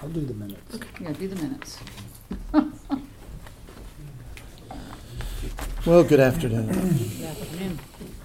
I'll do the minutes. Yeah, do the minutes. Well, good afternoon. Good afternoon.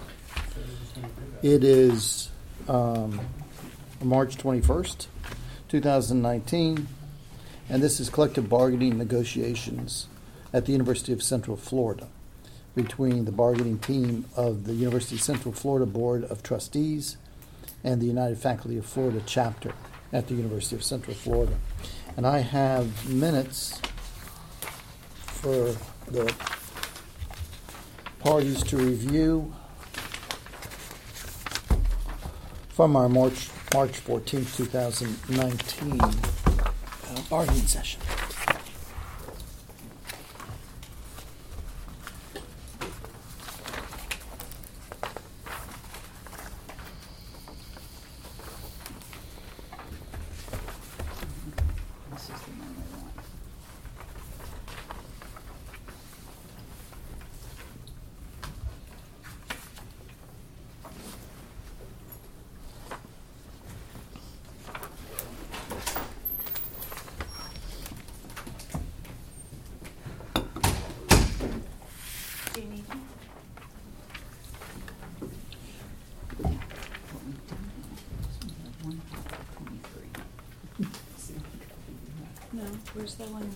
It is March 21st, 2019, and this is collective bargaining negotiations at the University of Central Florida between the bargaining team of the University of Central Florida Board of Trustees and the United Faculty of Florida chapter at the University of Central Florida. And I have minutes for the parties to review from our March 14th, 2019 bargaining session. This is the one we want. Do you need them? Yeah, what we've done is we have one for 23. No, where's the one?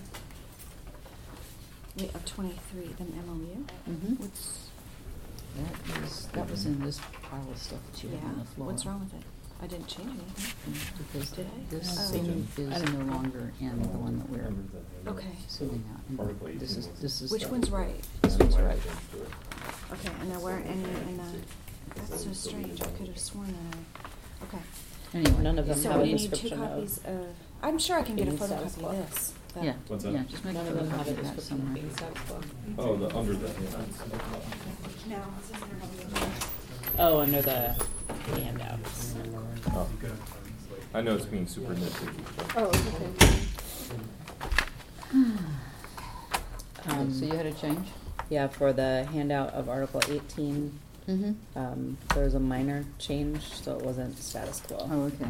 Wait, of 23, the MOU? Mhm. What's, That was in this pile of stuff that you yeah, have on the floor. what's wrong with it? I didn't change anything. Because Did I? this Oh. thing is no longer in the one that we're Okay. sending out. And This is Which the- one's right? This one's right. Okay, and there weren't any in the, that's so strange, I could have sworn that okay. Anyway. None of them So have a you need two description copies of of, I'm sure I can get a being photocopy status quo. of this. but- Yeah, What's that? yeah, just make a None of them have a photocopy of that description of somewhere. being status quo. Oh, the under the No, it says MOU. Oh, under the handouts. Oh. I know it's being super nitpicky. Oh, okay. So you had a change? Yeah, for the handout of Article 18, Mm-hmm. there was a minor change, so it wasn't status quo. Oh, okay.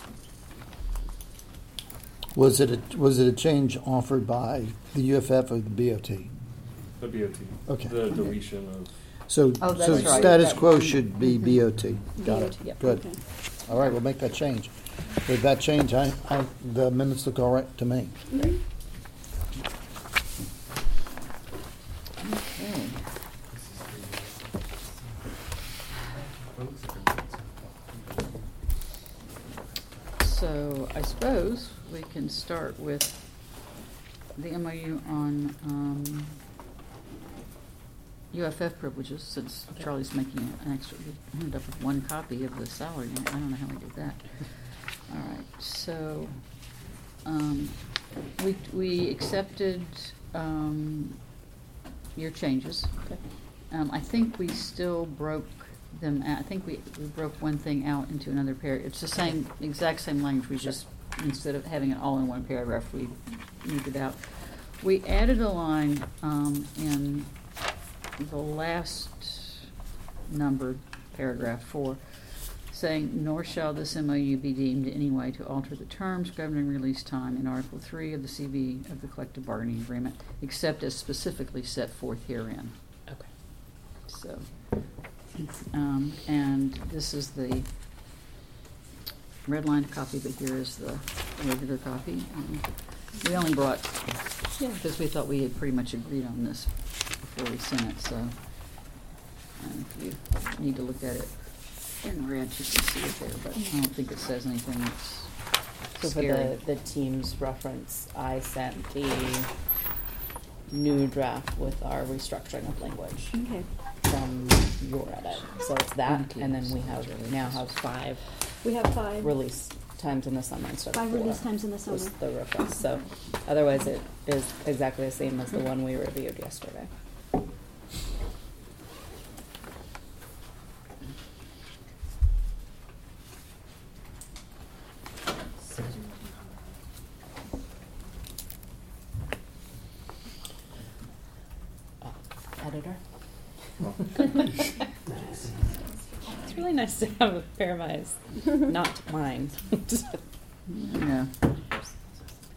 Was it a change offered by the UFF or the BOT? The BOT. Okay. The deletion of. So, Oh, that's so right. status That- quo should be Mhm. BOT. Got it. Yep. Good. Okay. All right, we'll make that change. With that change, the minutes look all right to me. Okay. So I suppose we can start with the MOU on UFF privileges, since Charlie's making an extra, we ended up with one copy of the salary. I don't know how we did that. All right, so we accepted your changes. Okay. I think we still broke them out. I think we broke one thing out into another paragraph. It's the exact same language. We just, instead of having it all in one paragraph, we moved it out. We added a line in the last numbered paragraph 4, saying, nor shall this MOU be deemed in any way to alter the terms governing release time in Article 3 of the CB of the Collective Bargaining Agreement, except as specifically set forth herein. Okay. So, and this is the red line copy, but here is the regular copy. We only brought, because we thought we had pretty much agreed on this before we sent it, so if you need to look at it in red, you can see it there, but I don't think it says anything that's So for scary. the team's reference, I sent the new draft with our restructuring of language Okay. from your edit. So it's that, Thank you. and then we now have 5 We have 5. release times in the summer instead of 5 4. release times in the summer. Was the request. So otherwise it is exactly the same as the one we reviewed yesterday. Editor. It's really nice to have a pair of eyes, not mine. Yeah.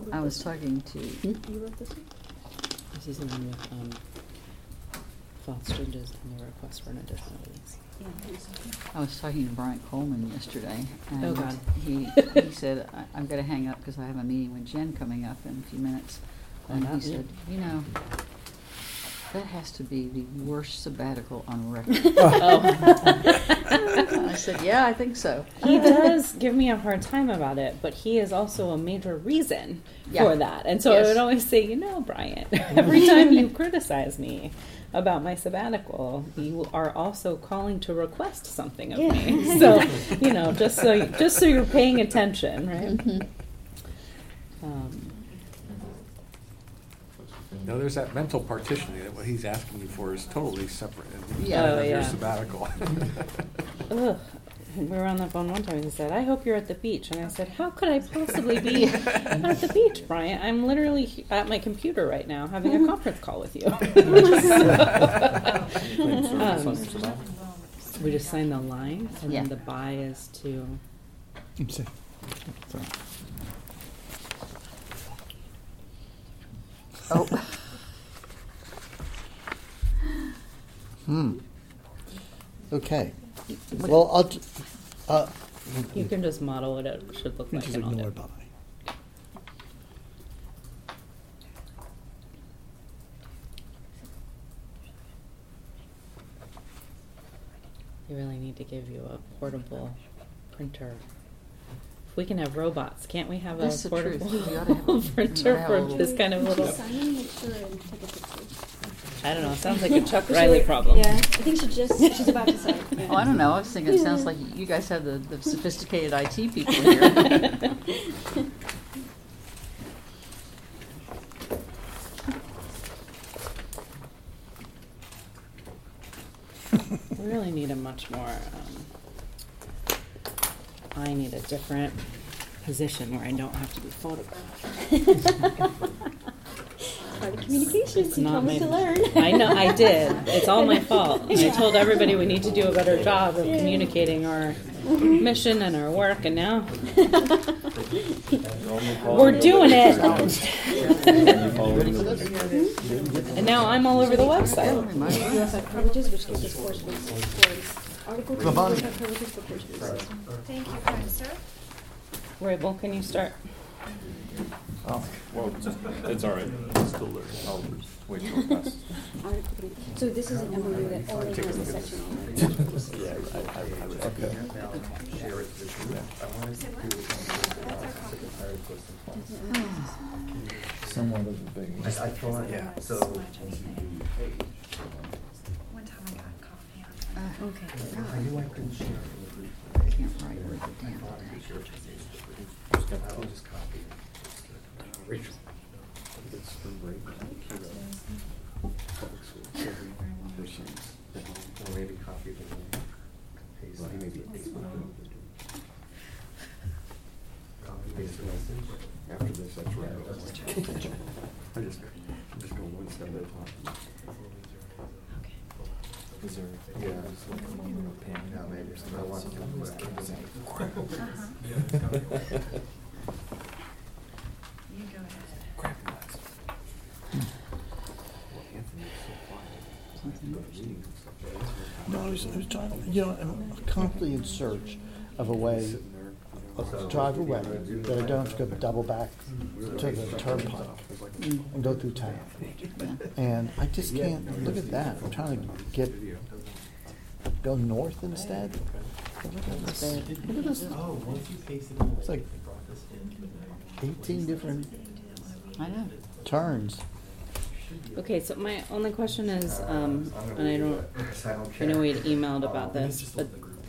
I was talking to, You wrote this one? This is the one with, Foster's and the request for an additional lease. I was talking to Bryant Coleman yesterday. And Oh, God. He said, I've got to hang up because I have a meeting with Jen coming up in a few minutes. And he not said, you know, that has to be the worst sabbatical on record. I said, yeah, I think so. He does give me a hard time about it, but he is also a major reason Yeah. for that. And so I Yes. would always say, you know, Bryant, every time you criticize me about my sabbatical, you are also calling to request something of me. So, you know, just so you're paying attention, right? No, there's that mental partitioning that what he's asking you for is totally separate. Yeah. Oh, Your yeah. sabbatical. Ugh. We were on the phone one time and he said, I hope you're at the beach. And I said, how could I possibly be at the beach, Bryant? I'm literally at my computer right now having a conference call with you. We just signed the line and Yeah. then the buy is to... Let's see. Sorry. Oh, Okay. Well, You can just model what it should look like just and I'll ignore do. Bobby. They really need to give you a portable printer. If we can have robots, can't we have That's a the truth. portable You oughta have- you printer oughta have a for little- this kind of little... Sign in, make sure, and take a picture. I don't know, it sounds like a Chuck Riley problem. Yeah, I think she's about to sign. Yeah. oh, I don't know. I was thinking it sounds like you guys have the sophisticated IT people here. We really need a much more, I need a different position where I don't have to be photographed. Part of communications, It's you not promised to my- learn. I know, I did. It's all my fault. I told everybody we need to do a better job of communicating our mission and our work, and now we're doing it. And now I'm all over the website. UFF privileges, which gives us course for article Lavani. UFF privileges for course basis. Thank you, kind sir. Rabel, can you start? Oh. Well, it's all right. It's still learning. I'll wait till it passes. Article 3. So this is an MOU that only has the section on it. Okay. Somewhat of a big. I thought, Yeah. so. One time I got coffee on. Okay. I knew I couldn't share it with you. Can't write with it I down. thought I could share it. I'll just copy it. Rachel. It's spring break. Public school. Or maybe copy the link. Paste Well, he may be it. at Facebook. Copy, paste the message. After this, that's right. I'm just going one step at a time. Is there? Yeah. Just like a moment of pain. Yeah, maybe. I want to You go ahead. Crap nuts. No, I was trying to, I'm constantly in search of a way of drive away that I don't have to go double back to the turnpike and go through town. And I just can't, look at that. I'm trying to go north instead. Look at this. Look at this. Oh, once you paste it in. It's like 18 different I know. turns. Okay, so my only question is, and I know we had emailed about this, but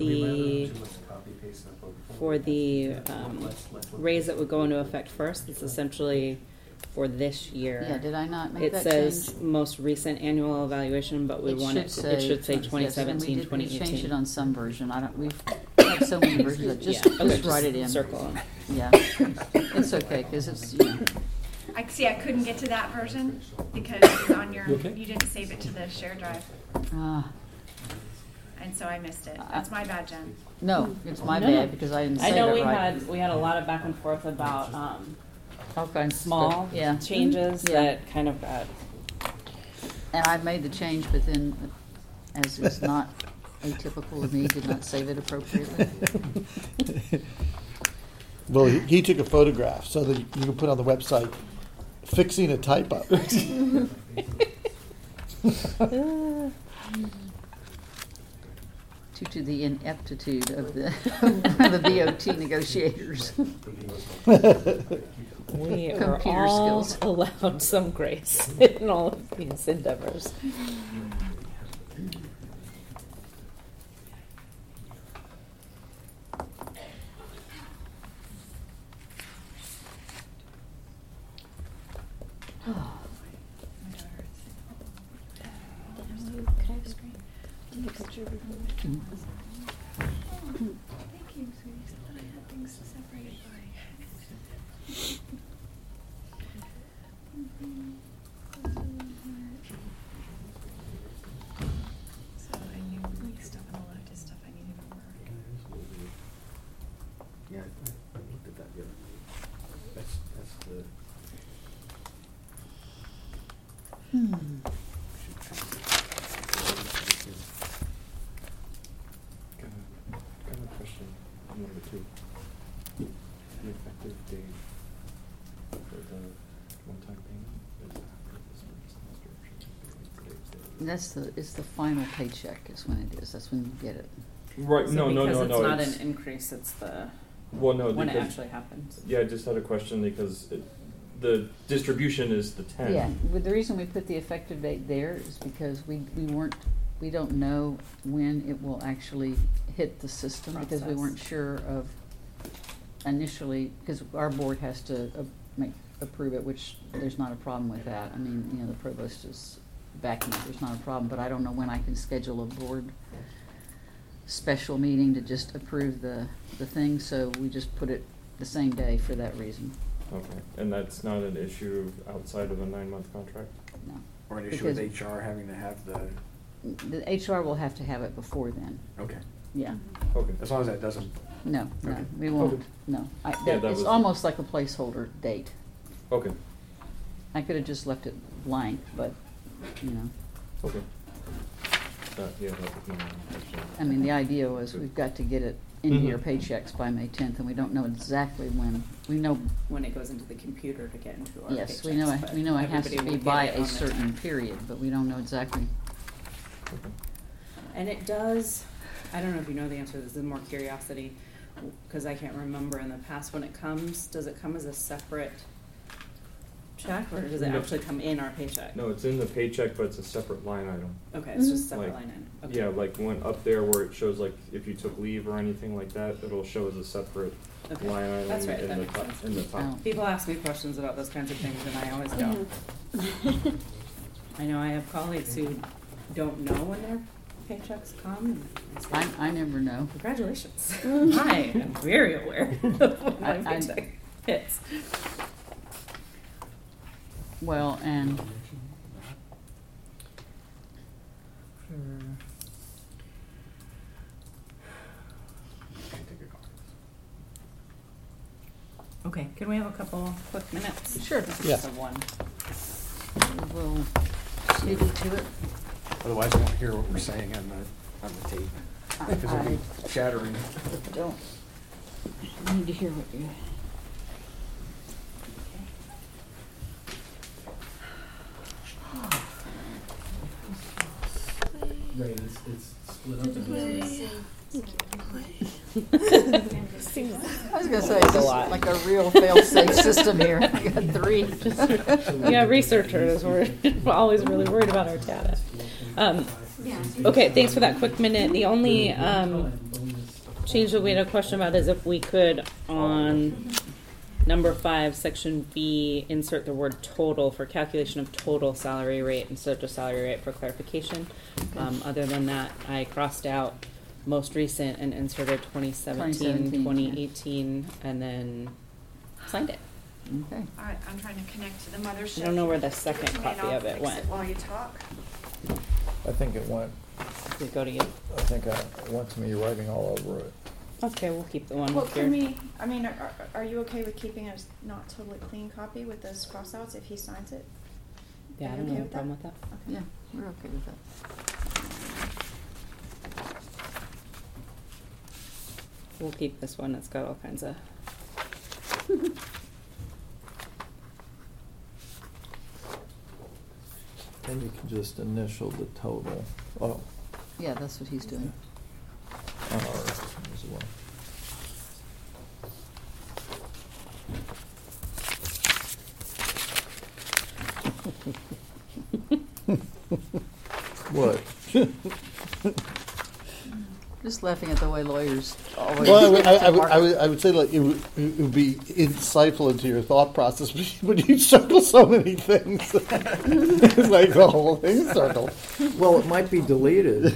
for the raise that would go into effect first, it's essentially for this year. Yeah, did I not make It that says change? most recent annual evaluation, but we want it, it should say 2017, We 2018. changed it on some version. We've had so many versions that just write it in. Circle. Yeah. It's okay, because it's, I see. I couldn't get to that version because it was on your. You didn't save it to the share drive, and so I missed it. That's my bad, Jen. no, it's my No. bad because I didn't I save know it right. we had a lot of back and forth about all kinds of small stuff. Yeah. changes Yeah. that kind of got. And I made the change, but then, as is not atypical of me, did not save it appropriately. Well, he took a photograph so that you can put on the website, fixing a typo. Due to the ineptitude of the the BOT negotiators. We are Computer all skills. allowed some grace in all of these endeavors. Thank you, sweetie. I thought I had things separated by. So I knew like stuff and a lot of stuff I needed to work. Yeah, I looked at that the other night. That's the. Got a question on number 2. The effective date for the one-time payment is after this semester. It's the final paycheck is when it is. That's when you get it. Right, So no, because no. it's not an increase, it's the Well, no, when it because, actually happens. yeah, I just had a question because the distribution is the 10. Yeah, but the reason we put the effective date there is because we don't know when it will actually hit the system because we Process. weren't sure of initially, because our board has to approve it, which there's not a problem with that. I mean, you know, the provost is backing it, there's not a problem, but I don't know when I can schedule a board special meeting to just approve the thing, so we just put it the same day for that reason. Okay, and that's not an issue outside of a 9-month contract? No. Or an issue with Because- HR having to have the, The HR will have to have it before then, okay. yeah. Okay. As long as that doesn't, No, Okay. we won't, Okay. no. Yeah, that It's was- almost like a placeholder date. Okay, I could have just left it blank, but, you know, okay. Yeah, that was my question. I mean, the idea was we've got to get it into your Mhm. paychecks by May 10th, and we don't know exactly when. We know, When it goes into the computer to get into our yes, we paychecks, know, but we know it has to everybody be will by get it a on the certain 10th. period, but we don't know exactly. Okay. And it does, I don't know if you know the answer, this is more curiosity, because I can't remember in the past when it comes, does it come as a separate check, or does it No. actually come in our paycheck? No, it's in the paycheck, but it's a separate line item. Okay, it's just a separate Like, line item. Okay. Yeah, like one up there where it shows like if you took leave or anything like that, it'll show as a separate Okay. line item That's right, in that the makes top, sense. in the top. Oh. People ask me questions about those kinds of things, and I always don't. I know I have colleagues who don't know when their paychecks come. And I say, I never know. congratulations. I am very aware of when my I- paycheck hits. Well, and Okay, can we have a couple quick minutes? Sure. This is Yeah. just a one. we'll leave it to it. otherwise I won't hear what we're saying on the tape. Because it'll be shattering. Don't need to hear what you. Right, it's split up into. I was gonna say, That's this a is lot. like a real fail-safe system here. I got 3. Yeah, researchers, we're always really worried about our data. Okay, thanks for that quick minute. The only change that we had a question about is if we could, on number 5, section B, insert the word total for calculation of total salary rate instead of just salary rate for clarification. Other than that, I crossed out most recent and inserted 2017, 2018, and then signed it. Okay. All right, I'm trying to connect to the mothership. I don't know where the second And copy I'll of it fix went. While you talk. I think it went. Did it go to you? I think it went to me writing all over it. Okay, we'll keep the one Well, here. can we, I mean, are you okay with keeping a not totally clean copy with those crossouts if he signs it? Yeah, I Are you don't okay have a with problem with that. Yeah, we're okay with that. We'll keep this one. It's got all kinds of. And you can just initial the total, oh, Yeah, that's what he's doing. on ours as well. What? Just laughing at the way lawyers always. Well, I would say like it would be insightful into your thought process, but you circle so many things. It's like the whole thing circled. Well, it might be deleted.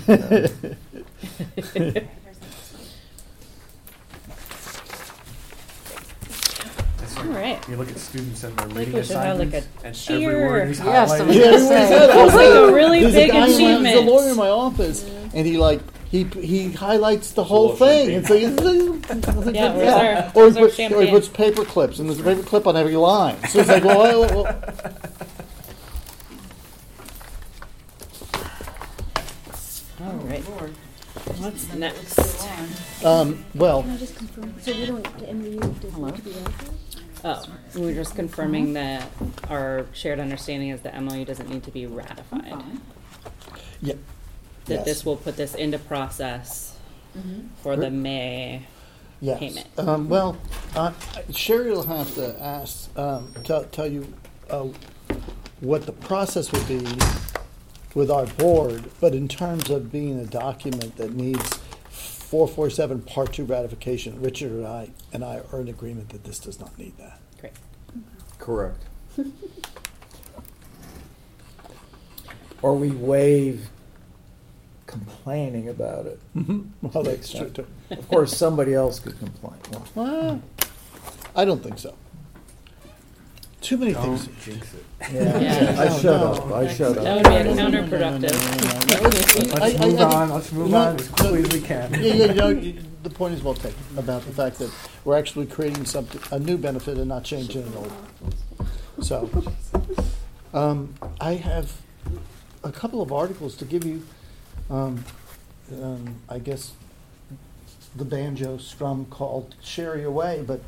All right. You look at students and their Like reading we should have, like, assignments, a and every cheer. word is Yes, highlighted. I was Yeah, gonna everybody say. said That was like a really There's big a guy in my, achievement. there's a lawyer in my office, and he highlights the whole thing, and so Yeah, where's or our he puts champagne? paper clips, and there's a paper clip on every line. So it's like, well. All right. What's next? Well, Can I just confirm, so we don't, the MOU doesn't Hello? need to be ratified? Oh, we were just confirming that our shared understanding is the MOU doesn't need to be ratified. yeah, That yes. this will put this into process for the May. yes. payment. Well, Sherry will have to ask, tell you what the process would be with our board, but in terms of being a document that needs 447 Part 2 ratification, Richard and I are in agreement that this does not need that. Great. Correct. Or we waive complaining about it. Well, that's true too. Of course, somebody else could complain. Well, Well, I don't think so. Too many things. Don't jinx it. Yeah. I shut up. I shut That up. would be a counterproductive. Let's move on. Let's move on as quickly as we can. The point is well taken about the fact that we're actually creating something, a new benefit, and not changing an old one. So, I have a couple of articles to give you. I guess the banjo strum called "Sherry Away," but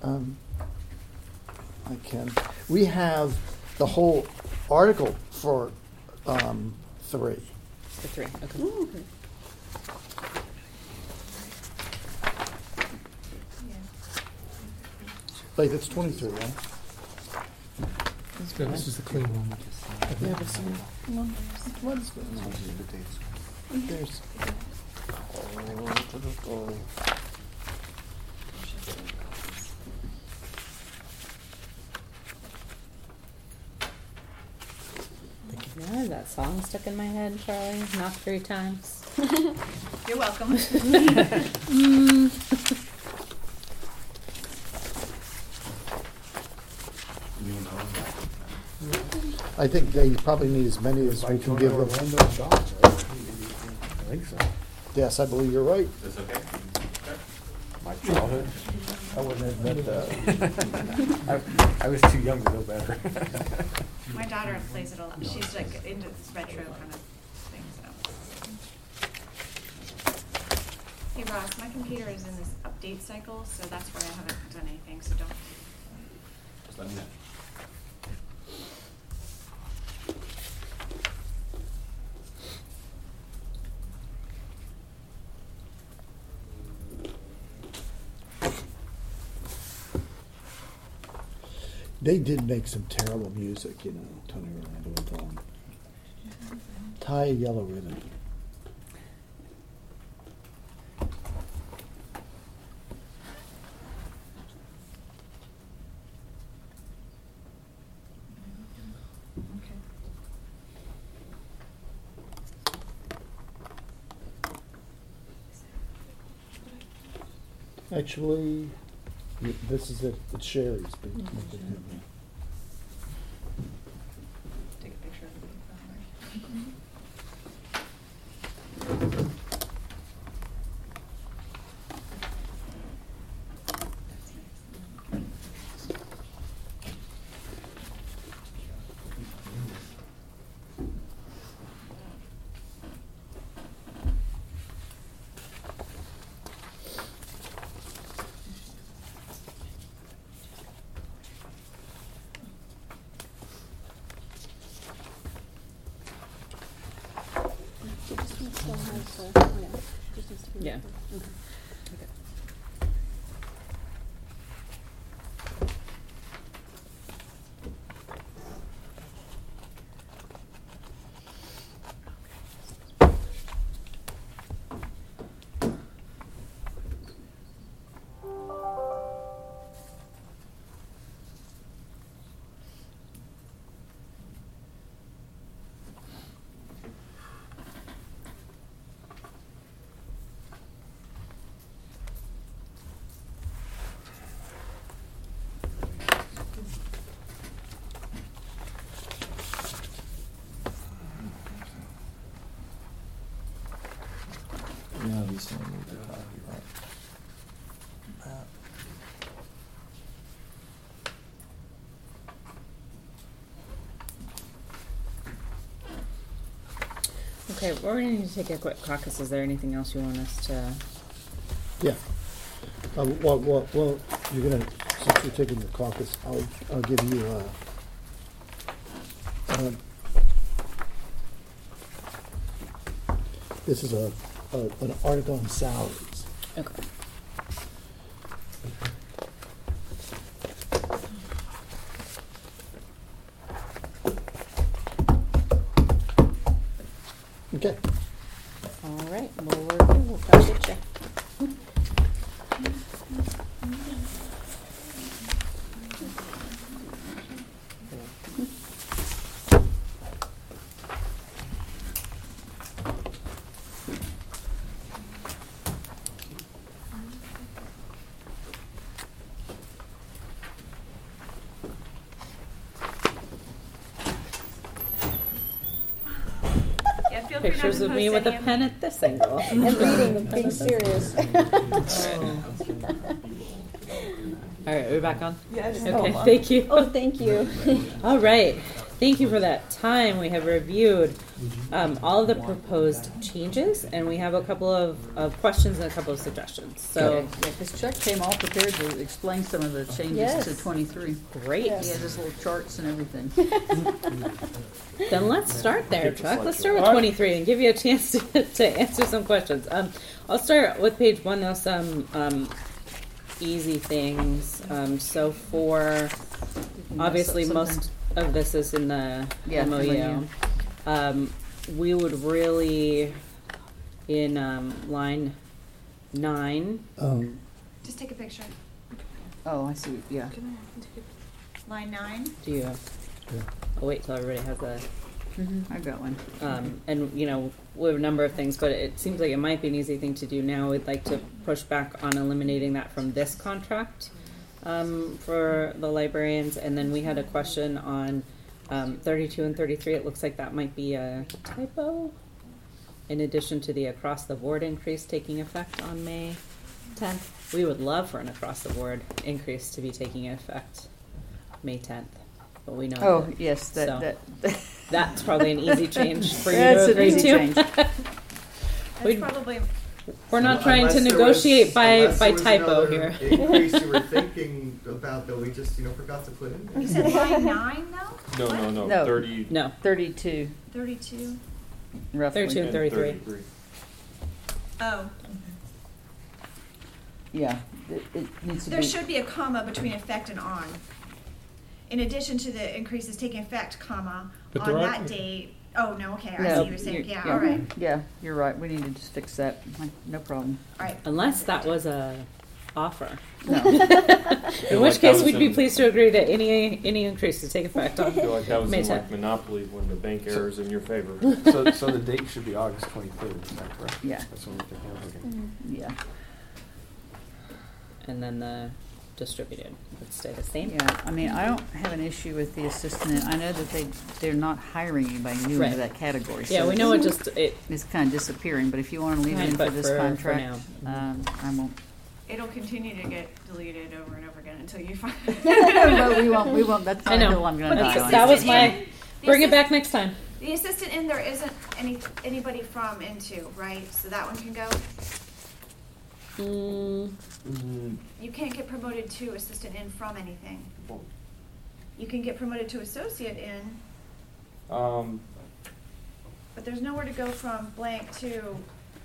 I can. We have the whole article for 3. For 3. Okay. Like it's 23, right? This is the clean one. Yeah, but see, what is going on? There's. Yeah, that song stuck in my head, Charlie. Knocked 3 times. You're welcome. I think they probably need as many as we can give them. I think so. Yes, I believe you're right. That's okay. My childhood. I wouldn't admit that. I was too young to know better. My daughter plays it a lot. She's like into this retro kind of thing, so. Hey Ross, my computer is in this update cycle, so that's why I haven't done anything, so don't. Just let me know. They did make some terrible music, you know, Tony Orlando and Dawn. Tie a yellow ribbon. Actually, this is it. It's Sherry's. But Take a picture of it. Yeah. Yeah, these things we were talking about. Okay, we're gonna need to take a quick caucus. Is there anything else you want us to? Yeah. Well, you're gonna, since you're taking the caucus, I'll give you, this is an article on salaries. Okay. Okay. All right. Well, we'll come get you. Yeah, feel free not Pictures to of me post with a any of pen at this angle. And reading, being serious. All right, we're back on. Yeah, just Okay, go on. thank you. Oh, thank you. All right. Thank you for that time. We have reviewed all of the proposed changes, and we have a couple of questions and a couple of suggestions. So, Yeah, because Chuck came all prepared to explain some of the changes Yes. to 23. great. Yes. He had his little charts and everything. Then let's start there, Chuck. Let's start with 23 and give you a chance to answer some questions. I'll start with page 1. There's some easy things. So for obviously most of this is in the Yeah, MOU. We would really in line 9. Just take a picture. Oh, I see. Yeah. Line 9. Do you? I'll wait till everybody has a. I got one. And we have a number of things, but it seems like it might be an easy thing to do now. We'd like to push back on eliminating that from this contract for the librarians. And then we had a question on 32 and 33. It looks like that might be a typo. In addition to the across-the-board increase taking effect on May 10th, we would love for an across-the-board increase to be taking effect May 10th. But we know Oh, that, yes, so that's probably an easy change for you That's to an agree easy to. change. That's We'd- probably. We're not trying to Unless there negotiate was- by unless there was typo another here. increase you were thinking about that we just forgot to put in. You said line 9 though? No, What? no, no, No. 30 No, 32, 32. roughly. 32 and 33. 33. Oh, Yeah, it needs to there be. should be a comma between effect and on. In addition to the increases taking effect, comma, But on there are- that date. Oh, no, okay, I No, see what you're saying. you're- Yeah, all right. Yeah, you're right. We need to just fix that. No problem. All right. Unless that was a offer. No. In feel which like that case, was we'd be in- pleased to agree to any increase to take effect on I feel like that was May in 10th. like Monopoly when the bank errors in your favor. So the date should be August 23rd, is that correct? Yeah. That's what we're thinking, okay. Yeah. And then the distributed would stay the same. Yeah, I mean, I don't have an issue with the assistant. I know that they're not hiring anybody new Right. into that category. Yeah, so we know it just, it's kind of disappearing, but if you want to leave it Fine, in but for this for contract, now. I won't. It'll continue to get deleted over and over again until you find. But we won't, that's I not a know. hill I'm going to That's- die on. that was Assistant my, in- the bring it assist- back next time. The assistant in there isn't anybody from into, right? So that one can go. You can't get promoted to assistant in from anything. You can get promoted to associate in, Um, but there's nowhere to go from blank to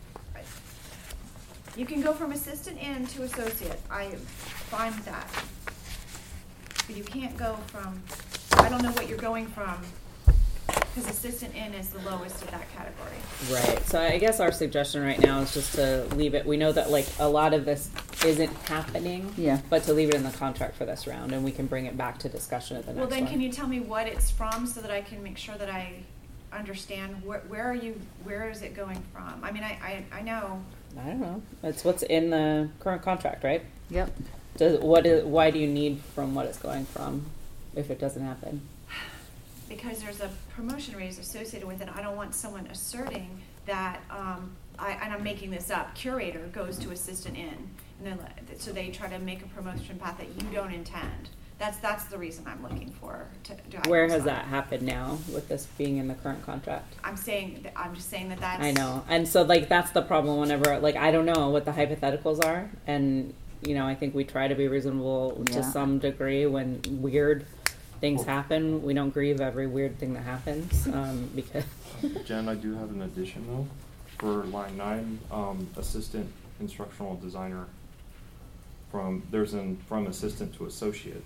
You can go from assistant in to associate. I am fine with that. But you can't go from, I don't know what you're going from, because assistant in is the lowest of that category. Right. So I guess our suggestion right now is just to leave it. We know that like a lot of this isn't happening. Yeah. But to leave it in the contract for this round, and we can bring it back to discussion at the Well, next then one. can you tell me what it's from so that I can make sure that I understand where is it going from? I mean, I know. I don't know. It's what's in the current contract, right? Yep. Why do you need from what it's going from if it doesn't happen? Because there's a promotion raise associated with it. I don't want someone asserting that, and I'm making this up, curator goes to assistant in. And then, so they try to make a promotion path that you don't intend. That's the reason I'm looking for. Where has that happened now with this being in the current contract? I'm just saying that's. I know. And so like that's the problem whenever like I don't know what the hypotheticals are, and you know I think we try to be reasonable Yeah. to some degree when weird things happen. We don't grieve every weird thing that happens because Jen, I do have an addition though for line 9, assistant instructional designer. From assistant to associate.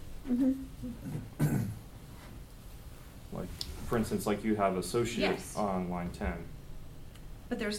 Like, for instance, like you have associate Yes. on line 10. But there's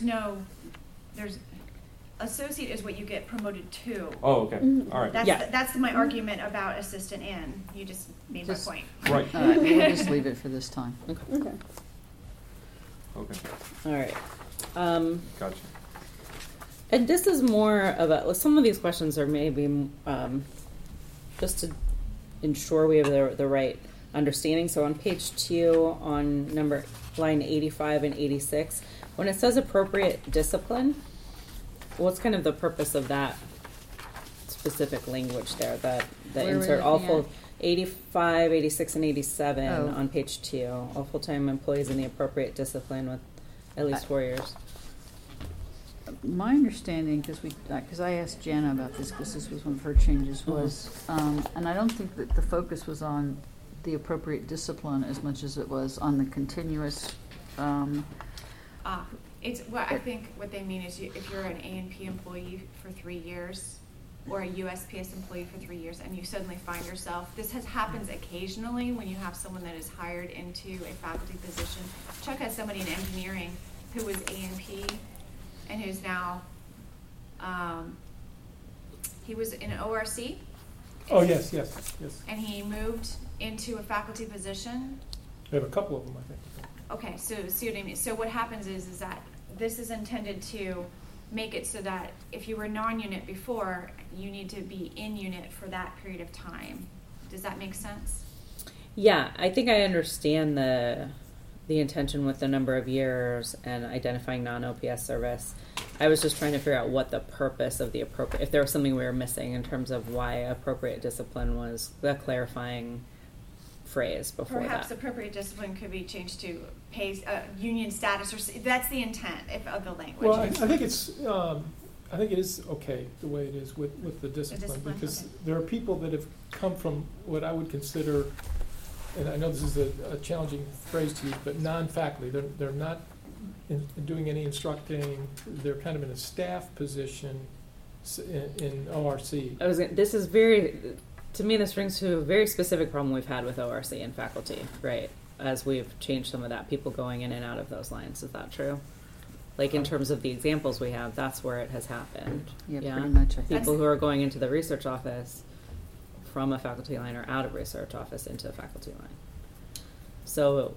associate is what you get promoted to. Oh, okay. All right. That's my argument about assistant in. You just made Just- my point. Right. All right, we'll just leave it for this time. Okay. Okay. all right. Gotcha. And this is more of a, some of these questions are maybe just to ensure we have the right understanding. So on page 2, on line 85 and 86, when it says appropriate discipline, what's kind of the purpose of that specific language there? That the Where are we insert all looking full at? 85, 86, and 87 Oh. on page 2, all full-time employees in the appropriate discipline with at least 4 years. My understanding, because I asked Jana about this, because this was one of her changes, was, and I don't think that the focus was on the appropriate discipline as much as it was on the continuous. It's what I think what they mean is if you're an A&P employee for 3 years or a USPS employee for 3 years and you suddenly find yourself, this happens occasionally when you have someone that is hired into a faculty position. Chuck has somebody in engineering who was A&P and who's now, he was in an ORC. Oh, yes. And he moved into a faculty position. We have a couple of them, I think. Okay, so see what I mean. So what happens is that this is intended to make it so that if you were non-unit before, you need to be in unit for that period of time. Does that make sense? Yeah, I think I understand the intention with the number of years and identifying non-OPS service. I was just trying to figure out what the purpose of the appropriate, if there was something we were missing in terms of why appropriate discipline was the clarifying phrase before Perhaps that. appropriate discipline could be changed to union status, or that's the intent of the language. Well, I think I think it is okay the way it is with the discipline, discipline, because okay. there are people that have come from what I would consider, and I know this is a challenging phrase to use, but non-faculty. They're not doing any instructing. They're kind of in a staff position in ORC. To me, this brings to a very specific problem we've had with ORC and faculty, right? As we've changed some of that, people going in and out of those lines. Is that true? Like in terms of the examples we have, that's where it has happened. Yeah, pretty much, I think. People who are going into the research office from a faculty line or out of research office into a faculty line. So,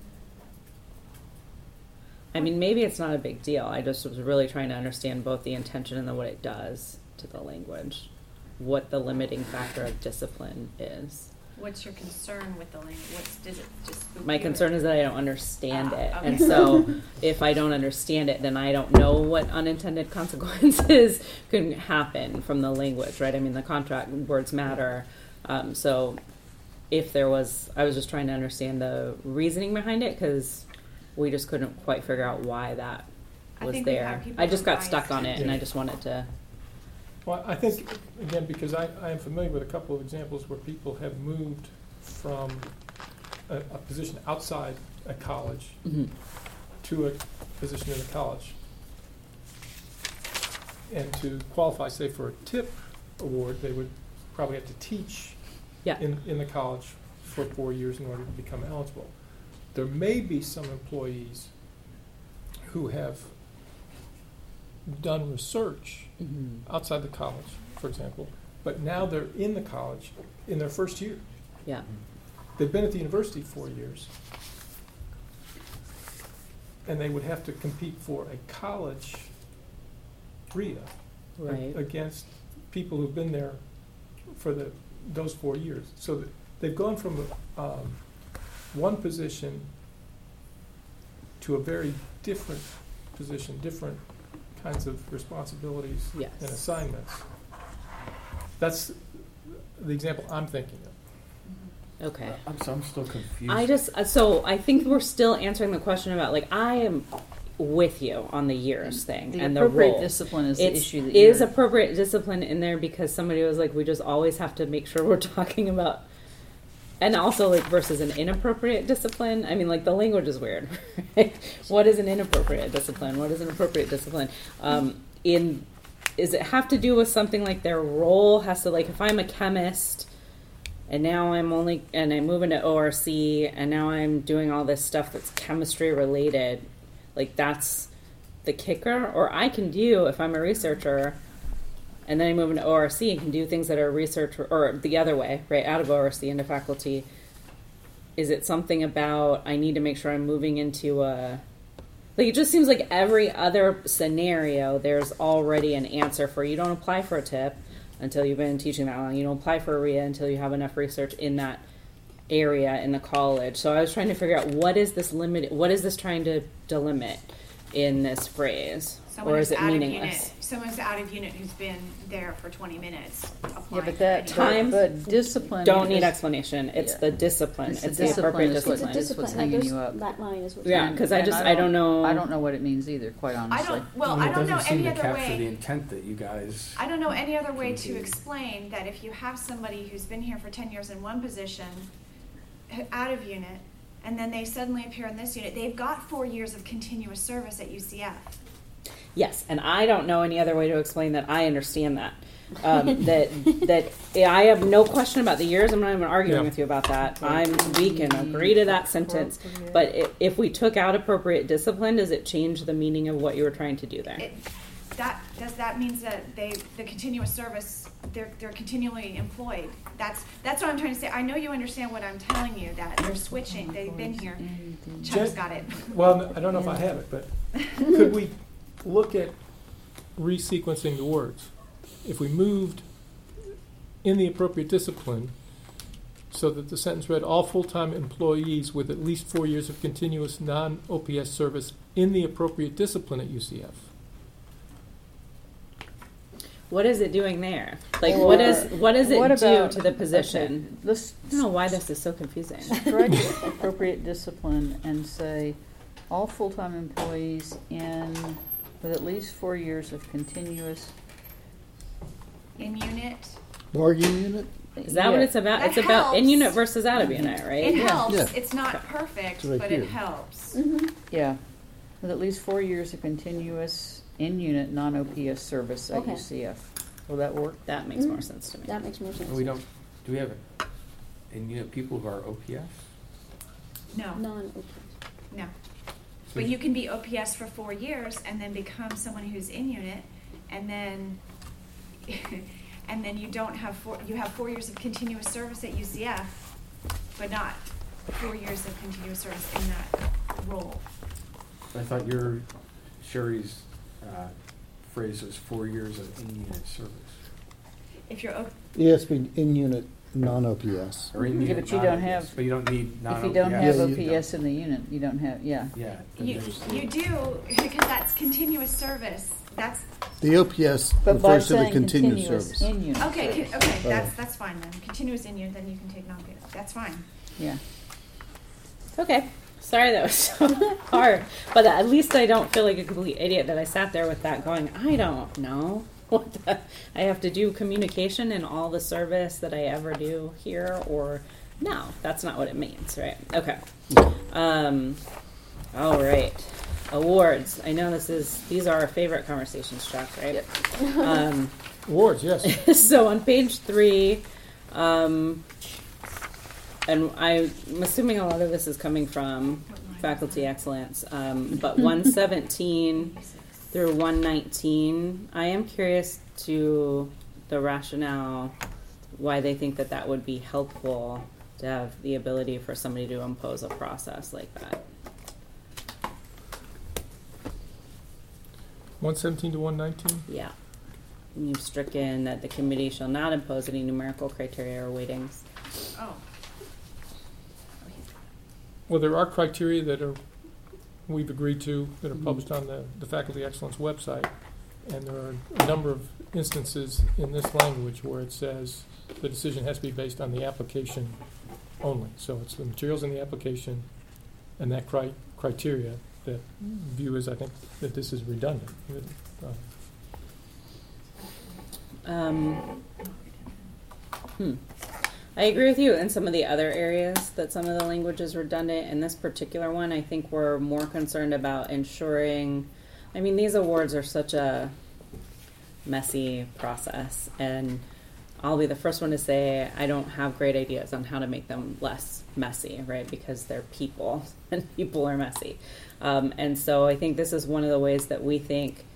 I mean, maybe it's not a big deal. I just was really trying to understand both the intention and what it does to the language. What the limiting factor of discipline is. What's your concern with the language? Does it just spook My you? concern is that I don't understand it. okay. And so if I don't understand it, then I don't know what unintended consequences can happen from the language, right? I mean, the contract words matter. So if there was, I was just trying to understand the reasoning behind it because we just couldn't quite figure out why that I was think we've there. had people I just got advise- stuck on it and Yeah. I just wanted to... Well, I think, again, because I am familiar with a couple of examples where people have moved from a position outside a college to a position in a college. And to qualify, say, for a tip award, they would probably have to teach Yeah. in the college for 4 years in order to become eligible. There may be some employees who have done research outside the college, for example, but now they're in the college in their first year. Yeah. They've been at the university 4 years, and they would have to compete for a college RIA Right. against people who've been there for those 4 years. So they've gone from one position to a very different position, different kinds of responsibilities Yes. and assignments. That's the example I'm thinking of. Okay. I'm still confused. So I think we're still answering the question about, like, I am with you on the years thing The and the appropriate role. discipline is the It issue that is you're- appropriate discipline in there because somebody was like, we just always have to make sure we're talking about, and also like versus an inappropriate discipline. I mean, like the language is weird. Right? What is an inappropriate discipline? What is an appropriate discipline? Does it have to do with something like their role has to, like, if I'm a chemist and now I move into ORC and now I'm doing all this stuff that's chemistry related, like that's the kicker? Or I can do, if I'm a researcher and then I move into ORC and can do things that are research, or the other way, right, out of ORC into faculty. Is it something about I need to make sure I'm moving into a, like, it just seems like every other scenario there's already an answer for. You don't apply for a tip until you've been teaching that long. You don't apply for a RIA until you have enough research in that area in the college. So I was trying to figure out what is this trying to delimit in this phrase? Someone or is who's it out meaningless? of unit, someone's out of unit who's been there for 20 minutes. Yeah, applying but for that any- Time but discipline Don't need is- explanation. It's Yeah. the discipline. It's It's, the the discipline appropriate is what- discipline. It's what's hanging you up. That line is what's Yeah, hanging because you I up. just I don't know. I don't know what it means either, quite honestly. I don't know it doesn't seem any to other capture the way. intent that you guys. I don't know any other way to explain that if you have somebody who's been here for 10 years in one position, out of unit, and then they suddenly appear in this unit, they've got 4 years of continuous service at UCF. Yes, and I don't know any other way to explain that. I understand that. That I have no question about the years. I'm not even arguing Yeah. with you about that. We can agree to that sentence. But if we took out appropriate discipline, does it change the meaning of what you were trying to do there? That means that the continuous service, they're continually employed. That's what I'm trying to say. I know you understand what I'm telling you, that they're switching, they've been here. Chuck's got it. Well, I don't know if I have it, but could we look at resequencing the words? If we moved in the appropriate discipline so that the sentence read, all full-time employees with at least 4 years of continuous non-OPS service in the appropriate discipline at UCF. What is it doing there? Like, what does it What do about- to the position? Okay, let's I don't know why this is so confusing. strike appropriate discipline and say all full-time employees with at least 4 years of continuous. In unit, Bargaining unit? Is that what it's about? That It's about in helps. unit versus out of unit, right? it helps. Yeah. It's not perfect, It's right but here. it helps. Yeah, with at least 4 years of continuous in-unit non-OPS service at Okay. UCF. Will that work? That makes more sense to me. That makes more sense. We don't. Do we have in unit people who are OPS? No, Non-OPS. no. But you can be OPS for 4 years and then become someone who's in unit, and then you don't have you have 4 years of continuous service at UCF, but not 4 years of continuous service in that role. I thought Sherry's phrase was 4 years of in-unit service. If you're It has to be in unit, non-OPS. Or in Yeah, unit but you don't non-OPS, have- But you don't need non-OPS. If you don't have Yeah, you OPS in the unit, you don't have, yeah. Yeah. then you there's- do, because that's continuous service. That's The OPS But by refers to the saying continuous continuous service. in-unit okay. service. Okay, Oh. that's fine then. Continuous in unit, then you can take non-paid. That's fine. Yeah. Okay. Sorry that was so hard. But at least I don't feel like a complete idiot that I sat there with that going, I don't know. I have to do communication in all the service that I ever do here, or no, that's not what it means, right? Okay. All right. awards. I know these are our favorite conversations, Chuck, right? Awards, yes. So on page 3, and I'm assuming a lot of this is coming from faculty excellence, but 117 through 119, I am curious to the rationale why they think that that would be helpful to have the ability for somebody to impose a process like that. 117 to 119? Yeah. And you've stricken that the committee shall not impose any numerical criteria or weightings. Oh. Well, there are criteria that we've agreed to that are published on the Faculty Excellence website, and there are a number of instances in this language where it says the decision has to be based on the application only. So it's the materials in the application and that criteria that view as, I think, that this is redundant. I agree with you in some of the other areas that some of the language is redundant. In this particular one, I think we're more concerned about ensuring, I mean, these awards are such a messy process, and I'll be the first one to say I don't have great ideas on how to make them less messy, right? Because they're people, and people are messy. And so I think this is one of the ways that we think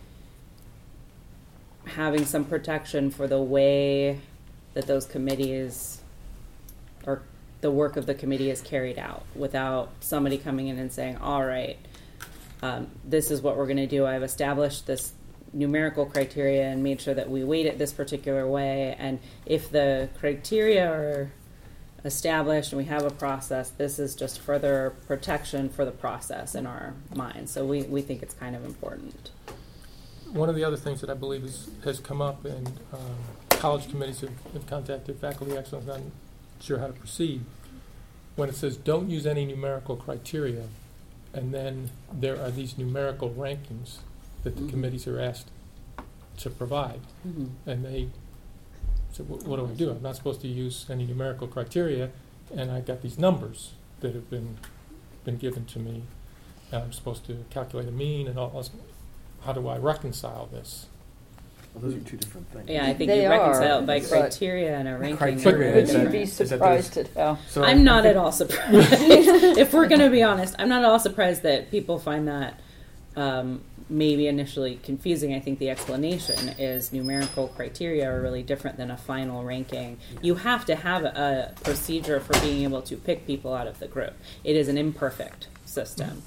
having some protection for the way that those committees or the work of the committee is carried out without somebody coming in and saying, all right, this is what we're going to do. I've established this numerical criteria and made sure that we weight it this particular way. And if the criteria are established and we have a process, this is just further protection for the process in our minds. So we think it's kind of important. One of the other things that I believe has come up, and college committees have contacted Faculty Excellence, not sure how to proceed, when it says don't use any numerical criteria, and then there are these numerical rankings that the committees are asked to provide. And they said, what do I do? I'm not supposed to use any numerical criteria, and I've got these numbers that have been given to me, and I'm supposed to calculate a mean and all. How do I reconcile this? Well, those are two different things. Yeah, I think They you reconcile are, it by but criteria and a ranking. Criteria Would is you that- be is that surprised there's- at how? So I'm not I at think- all surprised. If we're going to be honest, I'm not at all surprised that people find that maybe initially confusing. I think the explanation is numerical criteria are really different than a final ranking. You have to have a procedure for being able to pick people out of the group. It is an imperfect system.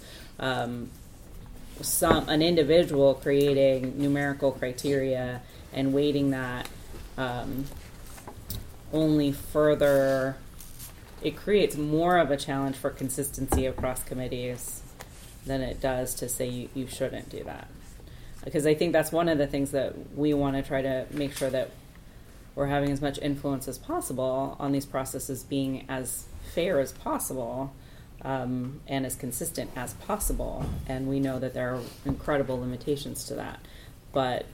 An individual creating numerical criteria and weighting that only further, it creates more of a challenge for consistency across committees than it does to say you shouldn't do that. Because I think that's one of the things that we want to try to make sure that we're having as much influence as possible on these processes being as fair as possible and as consistent as possible. And we know that there are incredible limitations to that. But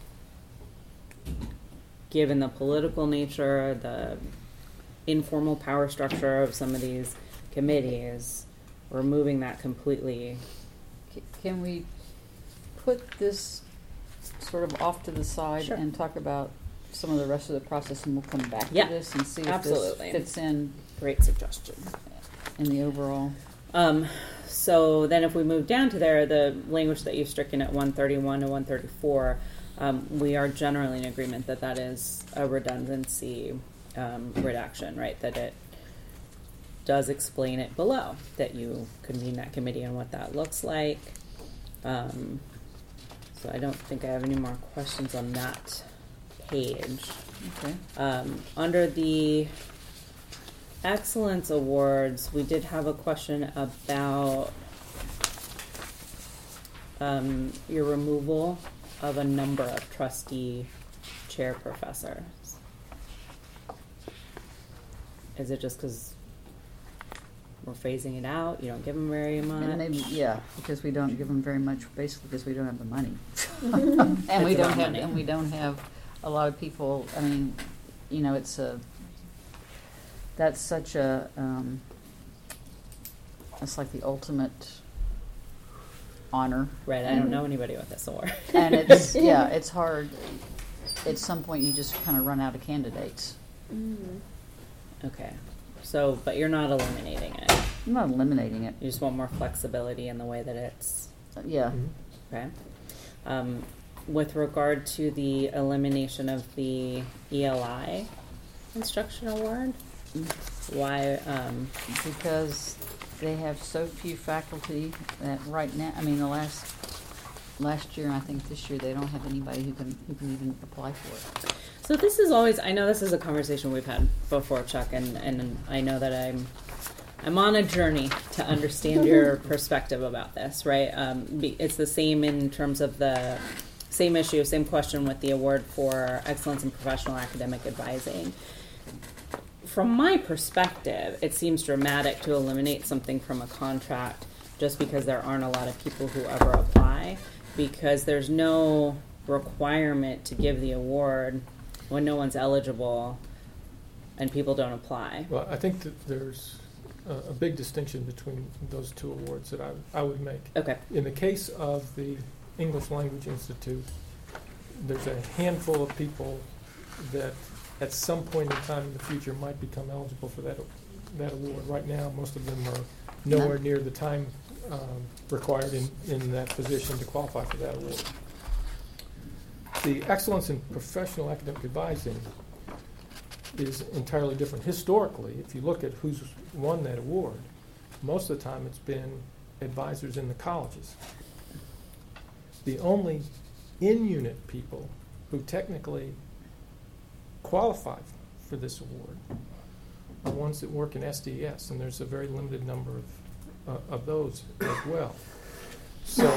given the political nature, the informal power structure of some of these committees, removing that completely. Can we put this sort of off to the side Sure. and talk about some of the rest of the process, and we'll come back Yeah, to this and see if absolutely. this fits in Great suggestion. the overall. So then if we move down to there, the language that you've stricken at 131 to 134, we are generally in agreement that that is a redundancy reduction, right? That it does explain it below, that you convene that committee and what that looks like. So I don't think I have any more questions on that page. Okay. Under the Excellence Awards, we did have a question about your removal of a number of trustee chair professors. Is it just because we're phasing it out? You don't give them very much? And maybe, yeah, because we don't give them very much, basically because we don't have the money. It's we don't about have, money. and we don't have a lot of people, I mean, you know, that's such a, it's like the ultimate honor. Right, I don't know anybody with this award. And it's, yeah, it's hard. At some point, you just kind of run out of candidates. Okay, so, but you're not eliminating it. I'm not eliminating it. You just want more flexibility in the way that it's, Yeah. okay? With regard to the elimination of the ELI instruction award, why, Because they have so few faculty that right now, I mean, the last year, and I think this year, they don't have anybody who can even apply for it. so this is always, I know this is a conversation we've had before, Chuck, and I know that I'm on a journey to understand your perspective about this, right? It's the same in terms of the same issue, same question with the award for excellence in professional academic advising. From my perspective, it seems dramatic to eliminate something from a contract just because there aren't a lot of people who ever apply, because there's no requirement to give the award when no one's eligible and people don't apply. Well, I think that there's a big distinction between those two awards that I would make. Okay. In the case of the English Language Institute, there's a handful of people that at some point in time in the future might become eligible for that award. Right now, most of them are nowhere near the time required in that position to qualify for that award. The excellence in professional academic advising is entirely different. Historically, if you look at who's won that award, most of the time it's been advisors in the colleges. The only in-unit people who technically qualify for this award are ones that work in SDS, and there's a very limited number of those as well. So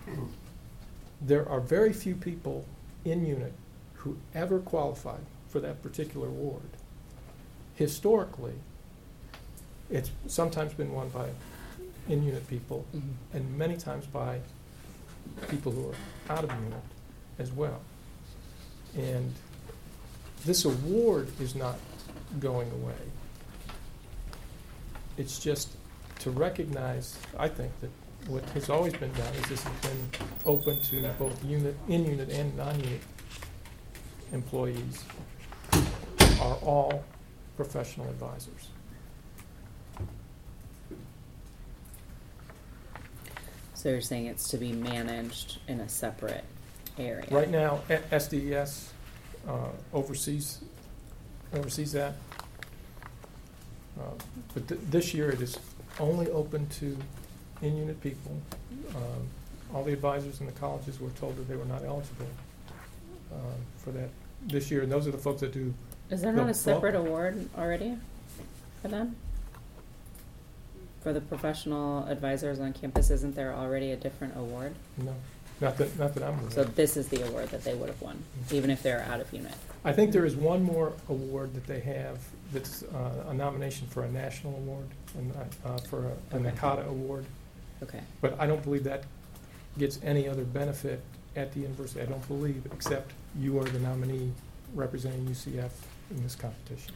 there are very few people in unit who ever qualified for that particular award. Historically, it's sometimes been won by in-unit people, and many times by people who are out of unit as well. And this award is not going away. It's just to recognize, I think, that what has always been done is this has been open to both in-unit and non-unit employees who are all professional advisors. So you're saying it's to be managed in a separate area? Right now, SDS oversees that. But this year it is only open to in-unit people. All the advisors in the colleges were told that they were not eligible for that this year, and those are the folks that do. Is there not a separate award already for them? For the professional advisors on campus, isn't there already a different award? No, not that I'm aware. So this is the award that they would have won, even if they're out of unit. I think there is one more award that they have that's a nomination for a national award, and for a NACADA award. Okay. But I don't believe that gets any other benefit at the university. I don't believe, except you are the nominee representing UCF in this competition.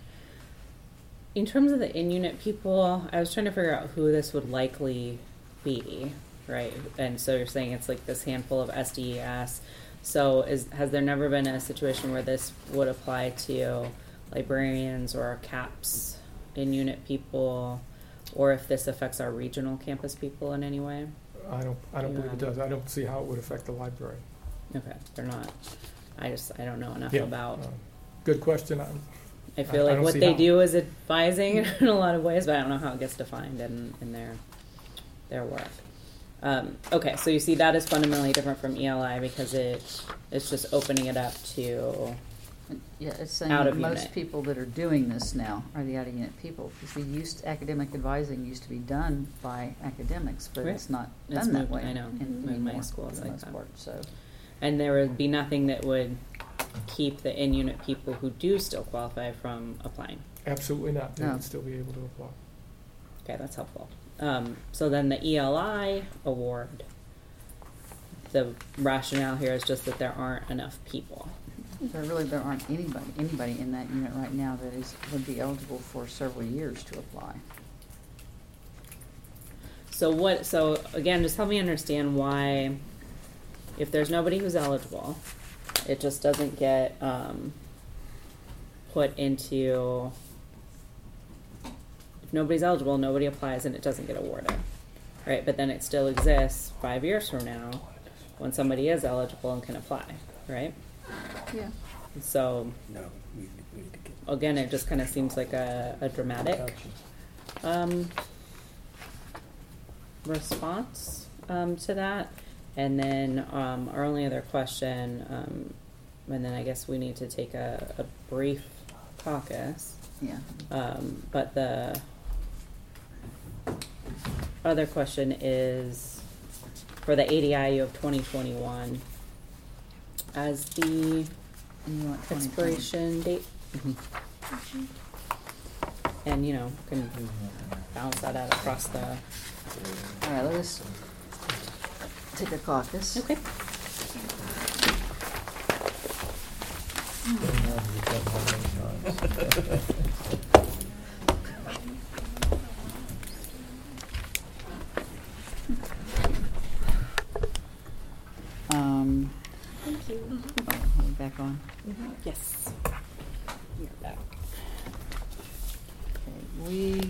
In terms of the in-unit people, I was trying to figure out who this would likely be, right? And so you're saying it's like this handful of SDES. So has there never been a situation where this would apply to librarians or CAPS in-unit people, or if this affects our regional campus people in any way? I don't believe it does. I don't see how it would affect the library. Okay, they're not. I don't know enough Yeah, about. Good question. I feel I like don't what see they how. do is advising in a lot of ways, but I don't know how it gets defined in their work. Okay, so you see that is fundamentally different from ELI because it's just opening it up to Yeah, it's saying out that of most unit. people that are doing this now are the out-of-unit people. Because academic advising used to be done by academics, but Right. it's not It's done that moved- way I know. In anymore, my school, it's for the like most that. part. So And there would be nothing that would keep the in-unit people who do still qualify from applying. Absolutely not. They No. would still be able to apply. Okay, that's helpful. So then the ELI award, the rationale here is just that there aren't enough people. there aren't anybody in that unit right now that would be eligible for several years to apply. So again, just help me understand why, if there's nobody who's eligible, it just doesn't get put into. If nobody's eligible, nobody applies, and it doesn't get awarded, right? But then it still exists 5 years from now when somebody is eligible and can apply, right? Yeah. So No, we need to get. again, it just kind of seems like a dramatic response to that. And then our only other question, and then I guess we need to take a brief caucus. Yeah. But the other question is for the ADIU of 2021 as the And you want 2020. expiration date. And, can balance that out across the. All right, let's take a caucus. Okay. Thank you. Oh, we're back on. Yes. You're back. Okay,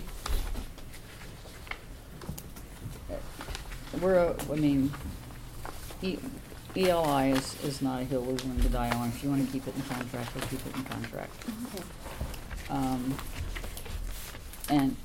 ELI is not a hill we're willing to die on. If you want to keep it in contract, we'll keep it in contract. Okay. And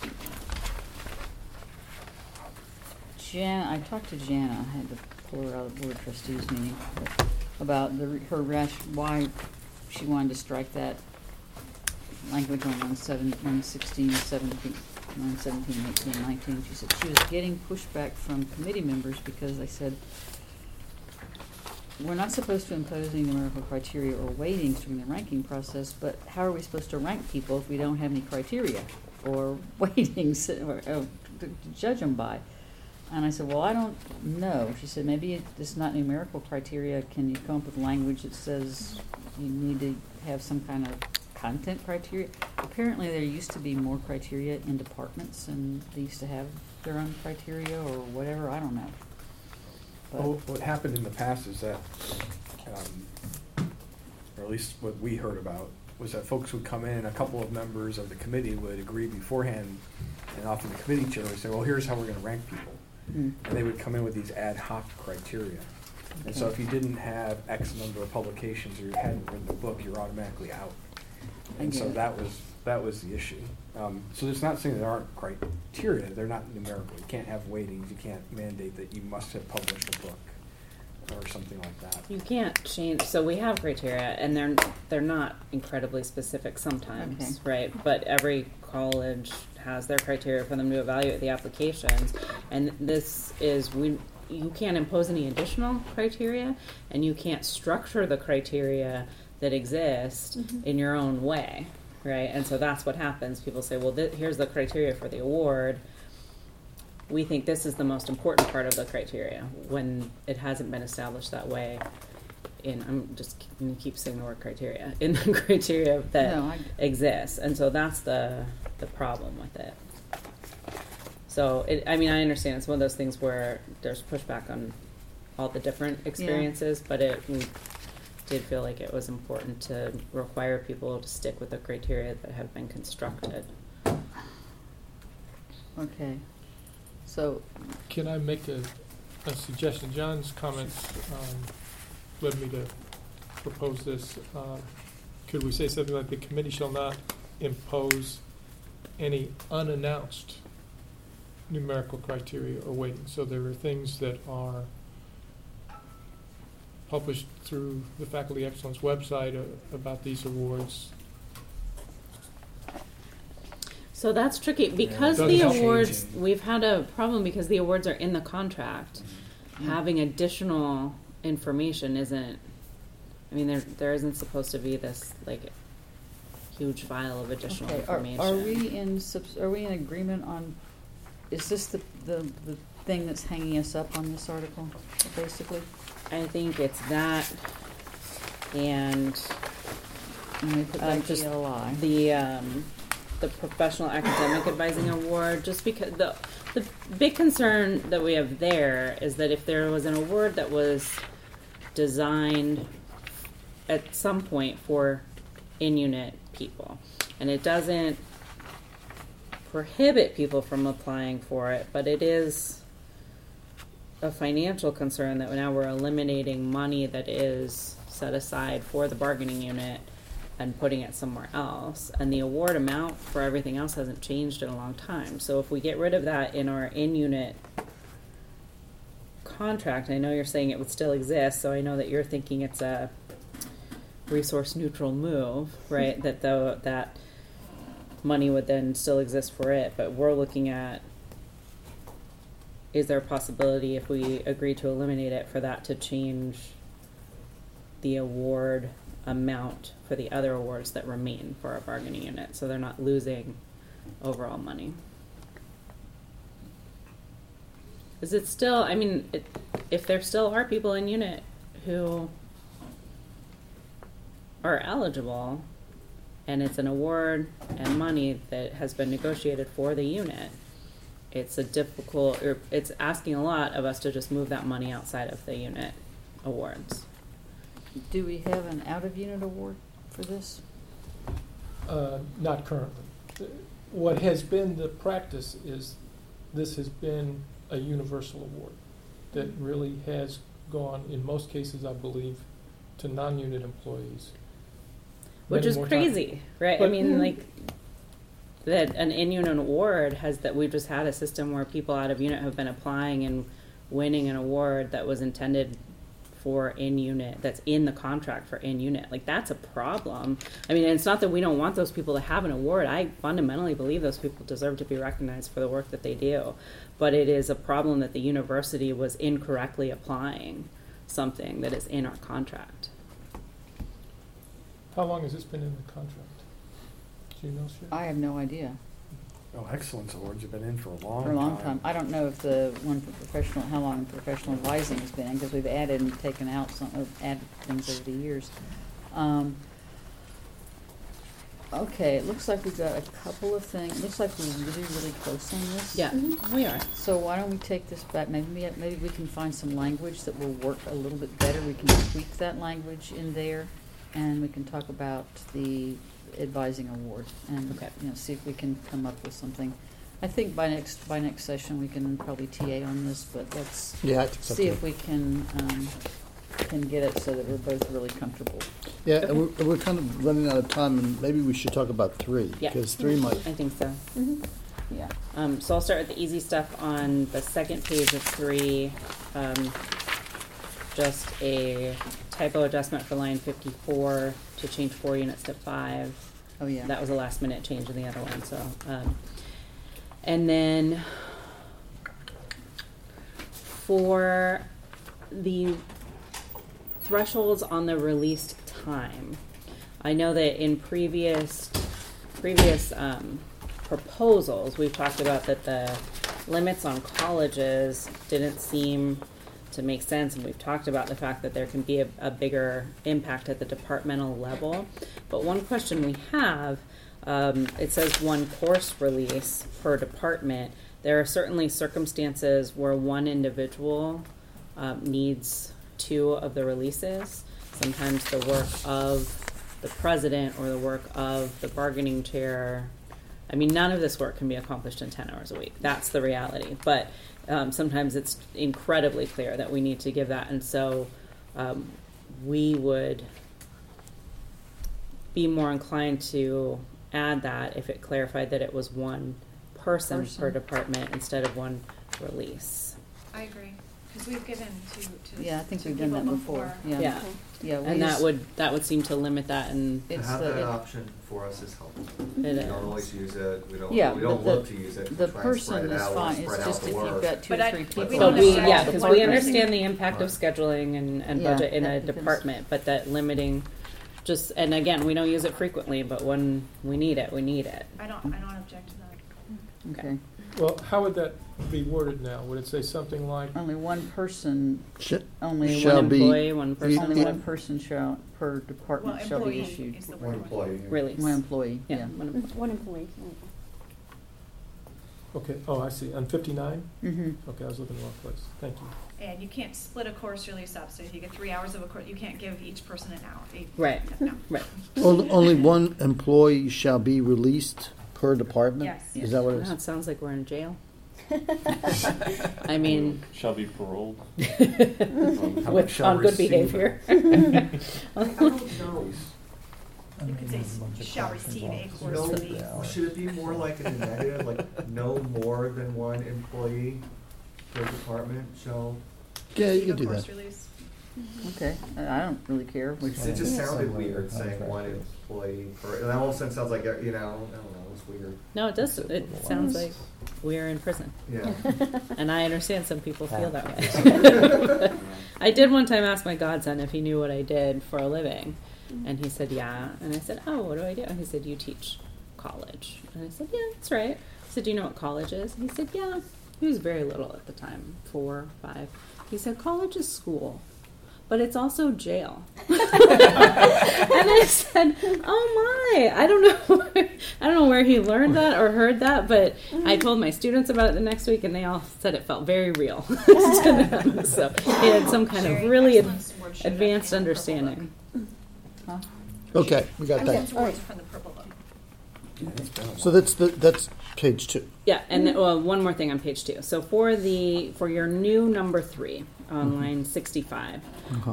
I talked to Jana, I had to pull her out of the board of trustees meeting, about why she wanted to strike that language on 116, 17, 917, 18, 19. She said she was getting pushback from committee members because they said, we're not supposed to impose any numerical criteria or weightings during the ranking process, but how are we supposed to rank people if we don't have any criteria or weightings to judge them by? And I said, well, I don't know. She said, maybe it's not numerical criteria. Can you come up with language that says you need to have some kind of content criteria? Apparently there used to be more criteria in departments, and they used to have their own criteria or whatever. I don't know. But Well, what happened in the past is that, or at least what we heard about, was that folks would come in, a couple of members of the committee would agree beforehand, and often the committee chair would say, well, here's how we're gonna rank people. Mm. And they would come in with these ad hoc criteria. And so if you didn't have X number of publications or you hadn't written the book, you're automatically out. And so that was the issue. So it's not saying there aren't criteria, they're not numerical. You can't have weightings, you can't mandate that you must have published a book or something like that. You can't change. So we have criteria, and they're not incredibly specific sometimes, Okay. right? But every college has their criteria for them to evaluate the applications, and this is you can't impose any additional criteria, and you can't structure the criteria that exist in your own way, right? And so that's what happens. People say, well, here's the criteria for the award. We think this is the most important part of the criteria when it hasn't been established that way. I'm just going to keep saying the word criteria in the criteria that exists, and so that's the problem with it. So I understand it's one of those things where there's pushback on all the different experiences, but we did feel like it was important to require people to stick with the criteria that have been constructed. okay. So Can I make a suggestion? John's comments led me to propose this. Could we say something like the committee shall not impose any unannounced numerical criteria or weighting? So there are things that are published through the Faculty Excellence website about these awards. So that's tricky because Yeah. the Doesn't awards, change. we've had a problem because the awards are in the contract. Having additional information isn't, there isn't supposed to be this huge file of additional information. Are we in agreement on? Is this the thing that's hanging us up on this article, basically? I think it's that, and we put back just ELI. the professional academic advising award. Just because The big concern that we have there is that if there was an award that was designed at some point for in-unit people, and it doesn't prohibit people from applying for it, but it is a financial concern that now we're eliminating money that is set aside for the bargaining unit and putting it somewhere else. And the award amount for everything else hasn't changed in a long time. So if we get rid of that in our in-unit contract, I know you're saying it would still exist, so I know that you're thinking it's a resource neutral move, right? That money would then still exist for it, but we're looking at, is there a possibility if we agree to eliminate it for that to change the award amount for the other awards that remain for our bargaining unit, so they're not losing overall money? Is it still, I mean, if there still are people in unit who are eligible, and it's an award and money that has been negotiated for the unit, it's it's asking a lot of us to just move that money outside of the unit awards. Do we have an out-of-unit award for this? Not currently. What has been the practice is this has been a universal award that really has gone, in most cases, I believe, to non-unit employees. Which is crazy, right? But, I mean, like, that an in-unit award we've just had a system where people out of unit have been applying and winning an award that was intended for in-unit, that's in the contract for in-unit. Like, that's a problem. I mean, it's not that we don't want those people to have an award. I fundamentally believe those people deserve to be recognized for the work that they do. But it is a problem that the university was incorrectly applying something that is in our contract. How long has this been in the contract? Do you know, Sherry? I have no idea. Oh, excellence awards have been in for a long time. For a long time. I don't know if the one for professional, how long professional advising has been, because we've added and taken out added things over the years. Okay, it looks like we've got a couple of things. It looks like we're really, really close on this. Yeah, we are. So why don't we take this back? Maybe we can find some language that will work a little bit better. We can tweak that language in there, and we can talk about the advising award and see if we can come up with something. I think by next session we can probably TA on this, but let's Yeah, I think so see too. if we can get it so that we're both really comfortable. Yeah, and we're kind of running out of time, and maybe we should talk about 3, Yeah. because 3 might. I think so. Mm-hmm. Yeah. So I'll start with the easy stuff on the second page of 3. Just a typo adjustment for line 54 to change 4 units to 5. Oh, yeah. That was a last minute change in the other one. So, and then for the thresholds on the released time, I know that in previous proposals, we've talked about that the limits on colleges didn't seem to make sense, and we've talked about the fact that there can be a bigger impact at the departmental level. But one question we have, it says 1 course release per department. There are certainly circumstances where one individual needs 2 of the releases. Sometimes the work of the president or the work of the bargaining chair. I mean, none of this work can be accomplished in 10 hours a week. That's the reality. But sometimes it's incredibly clear that we need to give that. And so we would be more inclined to add that if it clarified that it was 1 person per department instead of 1 release. I agree, because we've given to Yeah, I think to we've done that people before. Yeah. Yeah, And that would seem to limit that, and To It's have the- that it- option for us is helpful. It We is. don't always use it, we don't Yeah, look but to use it, the to try and spread person it is out, fine. spread It's out just the if you've work. got 2 But or I- 3 we people. don't But understand yeah, the because one we person. understand the impact of Right. scheduling and Yeah, budget in that a depends. department, but that limiting, just, and again, we don't use it frequently, but when we need it, we need it. I don't object to that. Okay. Well, how would that be worded now? Would it say something like, Only 1 person, Should, only Shall One be- employee, 1 person, only 1 person per Well, department shall be employee issued. is the One word. employee. release. 1 employee, Yeah, yeah. one employee. One employee. Okay, oh, I see, on 59? Mm-hmm. Okay, I was looking in the wrong place, thank you. And you can't split a course release up, so if you get 3 hours of a course, you can't give each person an hour. Right. No. Right. Only one employee shall be released per department? Yes. Is that what it Wow, is? it sounds like we're in jail. I mean, Shall be paroled. How with, much shall on good receive? behavior. I don't know. You could say shall receive a course No, release. should it be more like in the negative, like no more than one employee per department shall? Yeah, you Receive can a do course that. release. Okay, I don't really care which It just Yeah. sounded Similar weird saying contract one is. employee per, and that almost sounds like, you know, I don't know, it's weird. No, it does. It sounds like we're in prison. Yeah. And I understand some people feel that way. I did one time ask my godson if he knew what I did for a living. And he said, yeah. And I said, oh, what do I do? And he said, you teach college. And I said, yeah, that's right. I said, do you know what college is? And he said, yeah. He was very little at the time, 4, 5. He said, college is school, but it's also jail. And I said, oh my, I don't know where he learned that or heard that, but I told my students about it the next week and they all said it felt very real to them. So he had some kind of Sharing really excellence award showed up advanced in the Purple understanding. Huh? Okay, we got that. Excellence awards from the Purple Book. So that's page 2. Yeah, and one more thing on page 2. So for your new number 3 on line 65,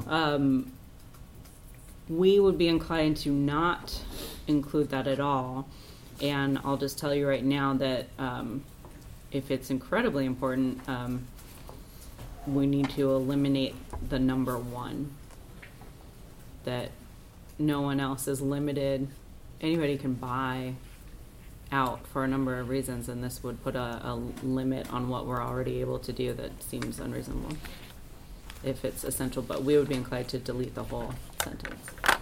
we would be inclined to not include that at all. And I'll just tell you right now that if it's incredibly important, we need to eliminate the number 1. That no one else is limited. Anybody can buy out for a number of reasons, and this would put a limit on what we're already able to do that seems unreasonable if it's essential, but we would be inclined to delete the whole sentence.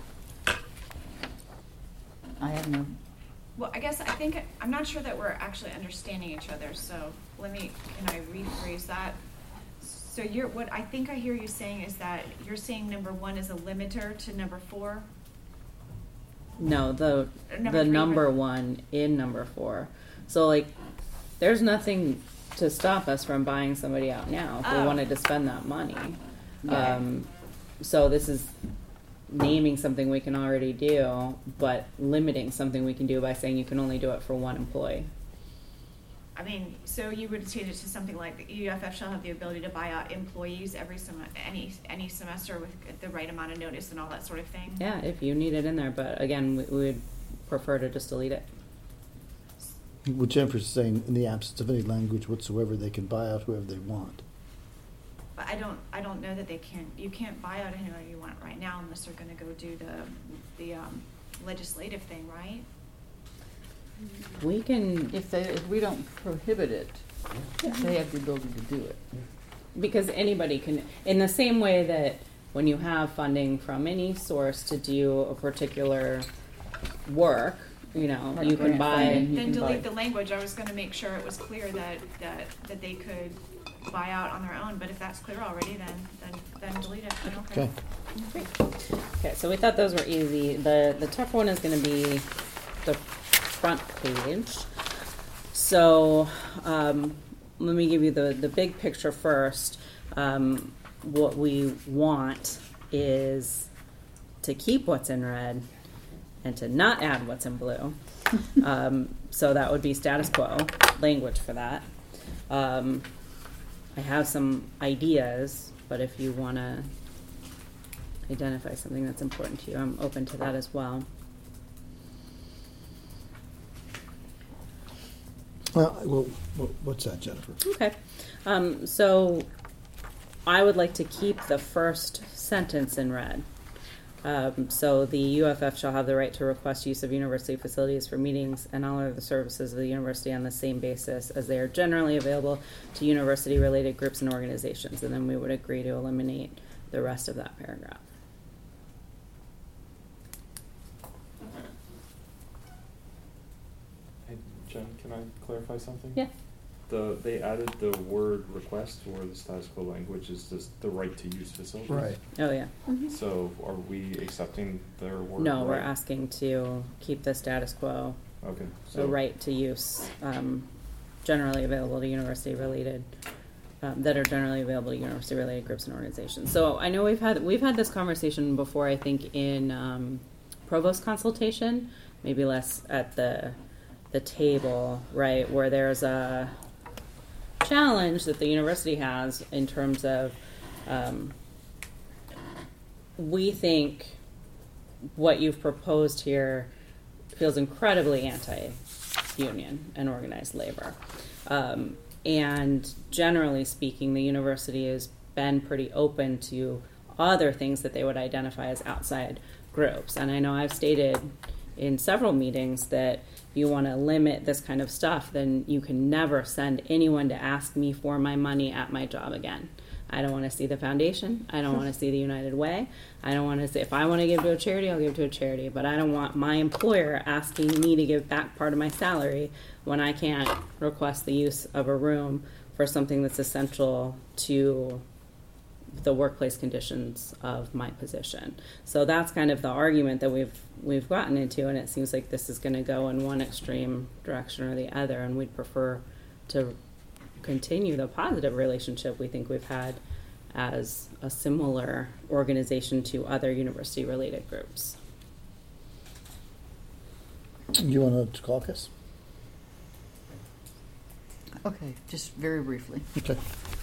I have no, Well, I guess I'm not sure that we're actually understanding each other, so can I rephrase that? So what I think I hear you saying is that you're saying number 1 is a limiter to number 4? No, the Number 3, number but- 1 in number 4. So like, there's nothing to stop us from buying somebody out now if we Oh. wanted to spend that money. Yeah. So this is naming something we can already do, but limiting something we can do by saying you can only do it for 1 employee. I mean, so you would change it to something like the UFF shall have the ability to buy out employees every any semester with the right amount of notice and all that sort of thing? Yeah, if you need it in there, but again, we would prefer to just delete it. What Jennifer's saying, in the absence of any language whatsoever, they can buy out whoever they want. But I don't know that you can't buy out anyone you want right now unless they're gonna go do the legislative thing, right? We can, if we don't prohibit it, they have the ability to do it. because anybody can, in the same way that when you have funding from any source to do a particular work, you know, Like you can grant buy. funding. You Then can delete buy- the language. I was gonna make sure it was clear that they could buy out on their own, but if that's clear already, then delete it. I don't care. Okay. Okay, so we thought those were easy. The tough one is going to be the front page. So let me give you the big picture first. What we want is to keep what's in red and to not add what's in blue. So that would be status quo language for that. I have some ideas, but if you want to identify something that's important to you, I'm open to that as well. Well, what's that, Jennifer? Okay. So I would like to keep the first sentence in red. So the UFF shall have the right to request use of university facilities for meetings and all other services of the university on the same basis as they are generally available to university-related groups and organizations. And then we would agree to eliminate the rest of that paragraph. Hey, Jen, can I clarify something? Yeah. They added the word request where the status quo language is just the right to use facilities. Right. Oh, yeah. So are we accepting their word? No, we're right? asking to keep the status quo, Okay. the right to use generally available to university-related, that are generally available to university-related groups and organizations. So I know we've had this conversation before, I think, in provost consultation, maybe less at the table, right, where there's a challenge that the university has in terms of we think what you've proposed here feels incredibly anti-union and organized labor. And generally speaking, the university has been pretty open to other things that they would identify as outside groups. And I know I've stated in several meetings that if you want to limit this kind of stuff, then you can never send anyone to ask me for my money at my job again. I don't want to see the foundation. I don't want to see the United Way. I don't want to say, if I want to give to a charity, I'll give to a charity. But I don't want my employer asking me to give back part of my salary when I can't request the use of a room for something that's essential to the workplace conditions of my position. So that's kind of the argument that we've gotten into, and it seems like this is going to go in one extreme direction or the other, and we'd prefer to continue the positive relationship we think we've had as a similar organization to other university-related groups. You want to caucus? Okay, just very briefly. Okay.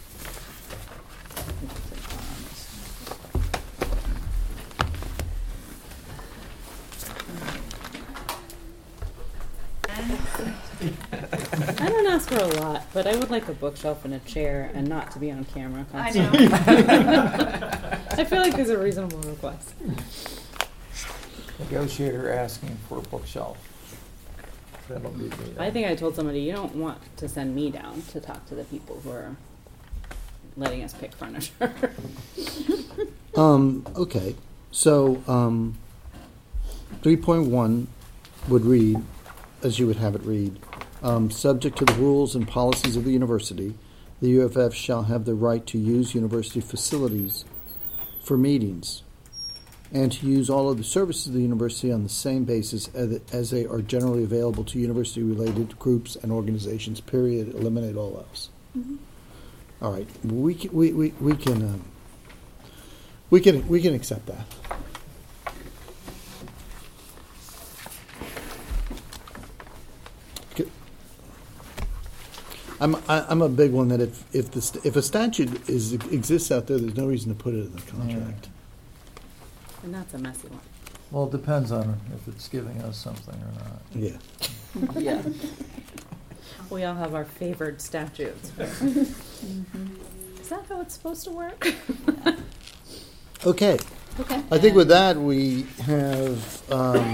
I don't ask for a lot, but I would like a bookshelf and a chair and not to be on camera I constantly. know. I feel like there's a reasonable request. Negotiator asking for a bookshelf. That'll be me. I think I told somebody, you don't want to send me down to talk to the people who are letting us pick furniture. Okay. So 3.1 would read, as you would have it read, subject to the rules and policies of the university, the UFF shall have the right to use university facilities for meetings and to use all of the services of the university on the same basis as they are generally available to university-related groups and organizations, period. Eliminate all else. Mm-hmm. All right. We can accept that. I'm a big one that if a statute exists out there, there's no reason to put it in the contract. And that's a messy one. Well, it depends on if it's giving us something or not. Yeah. Yeah. We all have our favored statutes. Mm-hmm. Is that how it's supposed to work? Okay. Okay. I think with that we have.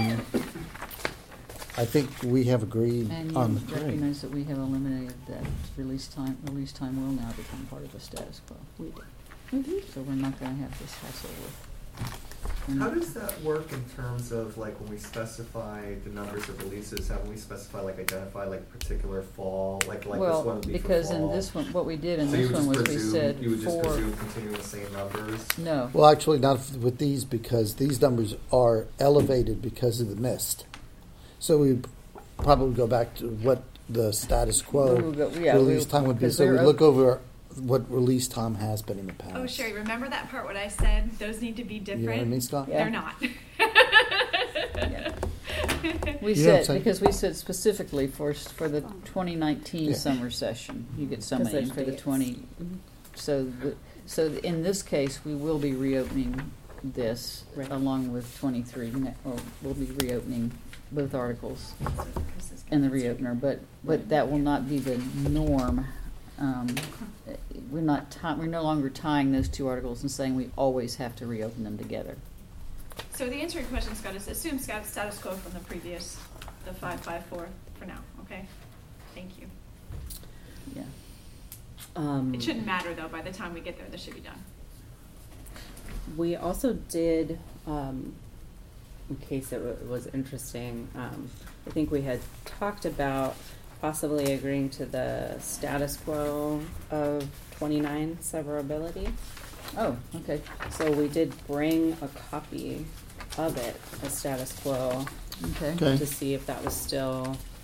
I think we have agreed And on you the three. recognize that we have eliminated that release time. Release time will now become part of the status quo. We do. So we're not going to have this hassle with. How does that work in terms of like when we specify the numbers of releases? Haven't we specified like identify like particular fall like this one Well, would be because for in fall? this one, what we did in So you this would one just was we presume- said you would just for, presume continuing the same numbers. no. Well, actually, not with these because these numbers are elevated because of the mist. So we probably go back to what the status quo We will go- yeah, release time would be. because So we they're look over what release time has been in the past. Oh, Sherry, remember that part what I said? Those need to be different. You know what I mean, Scott? Yeah. They're not. Yeah. We You know what I'm said, saying? because we said specifically for the 2019 Yeah. summer session, you get some Because money there's for the dates. 20. So in this case, we will be reopening this Right. along with 23, or we'll be reopening both articles and the reopener, but that will not be the norm. We're no longer tying those two articles and saying we always have to reopen them together. So the answer to your question, Scott, is assume status quo from the previous, the 554 for now, okay? Thank you. Yeah. It shouldn't matter though, by the time we get there, this should be done. We also did, in case it was interesting, I think we had talked about possibly agreeing to the status quo of 29 severability. Oh, okay. So we did bring a copy of it, a status quo, Okay. Okay. to see if that was still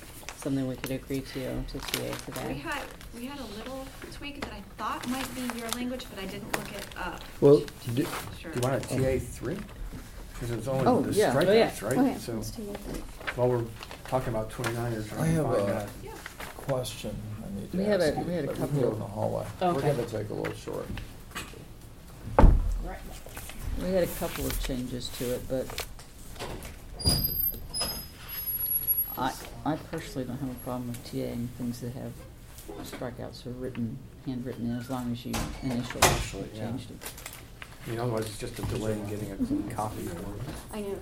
something we could agree to TA today. We had a little tweak that I thought might be your language, but I didn't look it up. Well, Sure. Do you want a TA3? Because it's only Oh, the yeah. Oh, yeah. strikeouts, right? Okay, So let's take it. while we're talking about 29 or I trying to have find a that. question I need to We had ask a- you, we had a but we couple can go of- in the hallway. Okay. We're gonna take a little short. We had a couple of changes to it, but I personally don't have a problem with TAing things that have strikeouts or handwritten in, as long as you initially Initially, yeah. changed it. I mean, otherwise it's just a delay in getting a clean copy for it. I know.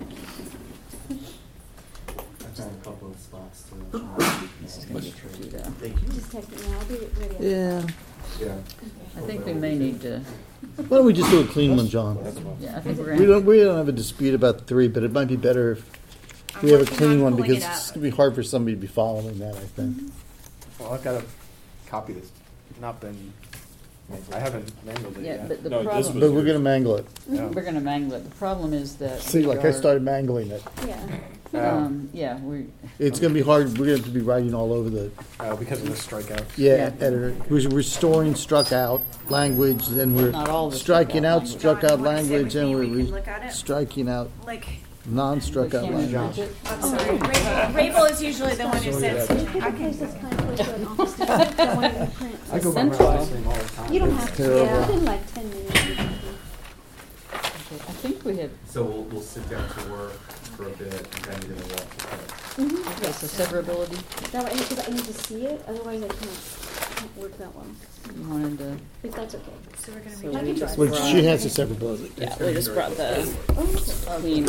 I found a couple of spots to. This is gonna be tricky though. Just text me, I'll be ready. yeah. Yeah. I think we may need to, Why don't we just do a clean one, John? yeah, I think we're We gonna, don't have a dispute about the three, but it might be better if I'm we have a working clean on one pulling because it up. it's gonna be hard for somebody to be following that, I think. Well, I've got a copy that's not been, I haven't mangled it yeah, yet. but the No, this problem, But we're gonna mangle it. Yeah. we're gonna mangle it. The problem is that. See, we like I are- started mangling it. Yeah. Yeah, It's gonna be hard, we're gonna have to be writing all over the, Because of the strikeouts. yeah, Yeah. editor. We're restoring struck out language, and we're Not all the striking struck out out language. struck John, out you wanna sit language, with and me? we're We can look at it? striking out Like, non-struck we out can't language. read it. I'm sorry, Rabel is usually the one who sits. I can place this kind of close to an office desk, that one in the print. I go by my Central. last name all the time. You don't have to, terrible. yeah, within like 10 minutes or something. Okay, I think we have, So we'll sit down to work for a bit and then you're gonna walk the plane. okay, so severability, That way, because I need to see it, otherwise I can't work that one, you wanted to, if that's okay. So we're gonna So be. I we can just try. Well, she has a severability. Yeah, we just brought the Oh, clean.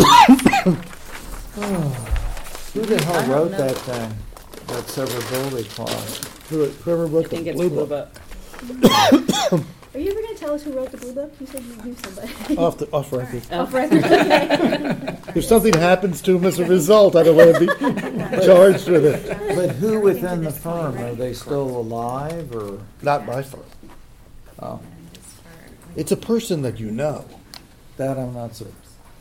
Who the I hell don't wrote know. that thing? That severability clause? Whoever I wrote the think it's blue blue book. book. Are you ever going to tell us who wrote the blue book? You said you knew somebody. Off record. Off record, okay. If something happens to him as a result, I don't want to be charged with it. But who within the firm, are they still alive, or? Not my firm. Oh, It's a person that you know. that I'm not certain.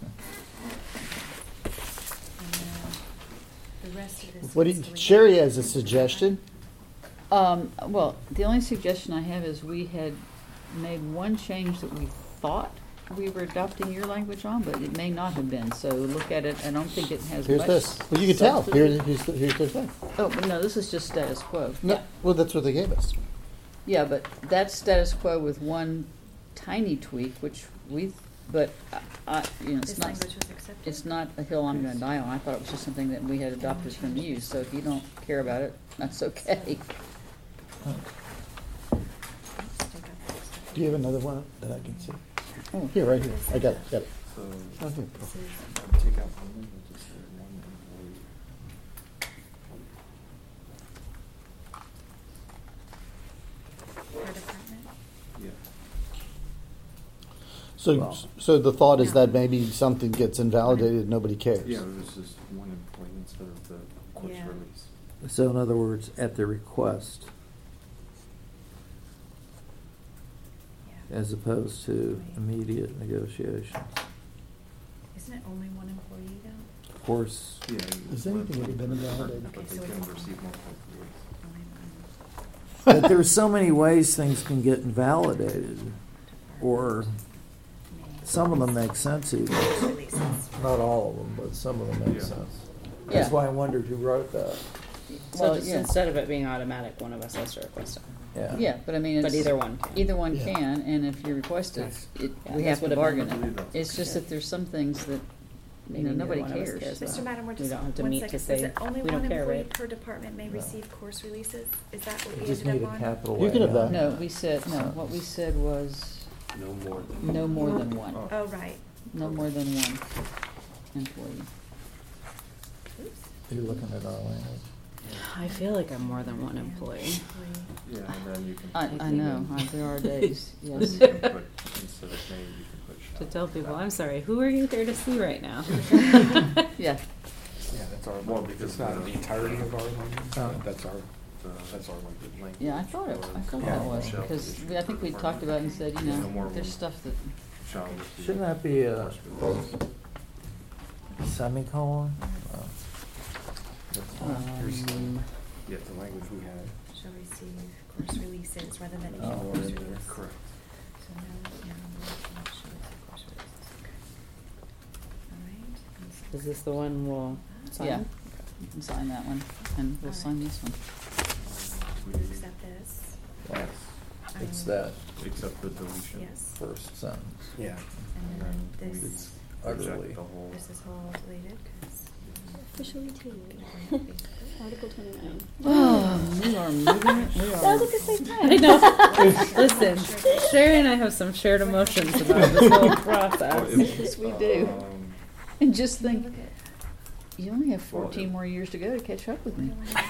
The rest of this. What do you, Sherry has a suggestion. well, the only suggestion I have is we had made one change that we thought we were adopting your language on, but it may not have been, so look at it, I don't think it has much. Here's this. Well, you can tell. substance. Here's the thing. Oh, but no, this is just status quo. No, well, that's what they gave us. Yeah, but that's status quo with one tiny tweak, which but you know, it's This not, language was accepted. it's not a hill I'm gonna die on. I thought it was just something that we had adopted from you, so if you don't care about it, that's okay. Do you have another one that I can see? Oh. Here, right here. I got it. Got it. So, Oh, here. take out one, and just say one employee. Per department. Yeah. So the thought is that maybe something gets invalidated, nobody cares. Yeah, it was just one employee instead of the court's Yeah. release. So in other words, at the request, Yeah. as opposed to immediate negotiations. Isn't it only one employee though? Of course, Yeah. Has anything ever been invalidated? But they Okay, so can it's- receive multiple employees. Only one. but there's so many ways things can get invalidated, or some of them make sense even. Releases. Not all of them, but some of them make Yeah. sense. Yeah. That's why I wondered who wrote that. So Well, just yeah. instead of it being automatic, one of us has to request it. Yeah. Yeah, but I mean, it's. But either one can. Either one Yeah. can, and if you request it, Yeah, we this have to would've bargain been- I believe it. that's It's just that there's some things that, you know, Maybe nobody neither one of us cares. cares about. Mr. Madam, we're We just, don't have to one meet second. to Is say, it only we don't one care, employee right? per department may No. receive course releases? Is that what we Just ended need up a on? capital You can A have on that. it. No, we said, no, what we said was No more than. no more than one. Oh, right. No more than one employee. You're looking at our language. I feel like I'm more than one employee. Yeah, and then you can. I know, there are days, yes. You can put, instead of name, you can put shall. To tell people, I'm sorry, who are you there to see right now? Yeah, Yeah, that's our, Well, because it's not the- the entirety of our language, Oh. but that's our The language. yeah, I thought Yeah. that was, because I think we talked about it and said, you know, there's stuff that, Shall receive Shouldn't that be a course release. semicolon? Oh. Here's um, Yeah. the language we had. Shall receive course releases rather than Oh, each course yeah, release. Correct. So no, shall receive course releases, okay. All right. Is this the one we'll sign? Yeah. You can sign that one, and we'll sign this one. We'll accept this. Yes, it's that Except the deletion. Yes. first sentence. Yeah. And then we this, Utterly. Reject the whole. this is all deleted, because. Officially too. Article 29. Oh, we are moving. We That are. was at the same time. I know. Listen, Sherry and I have some shared emotions about this whole process. Yes, we do. And just think, Look at- you only have 14 more years to go to catch up with me.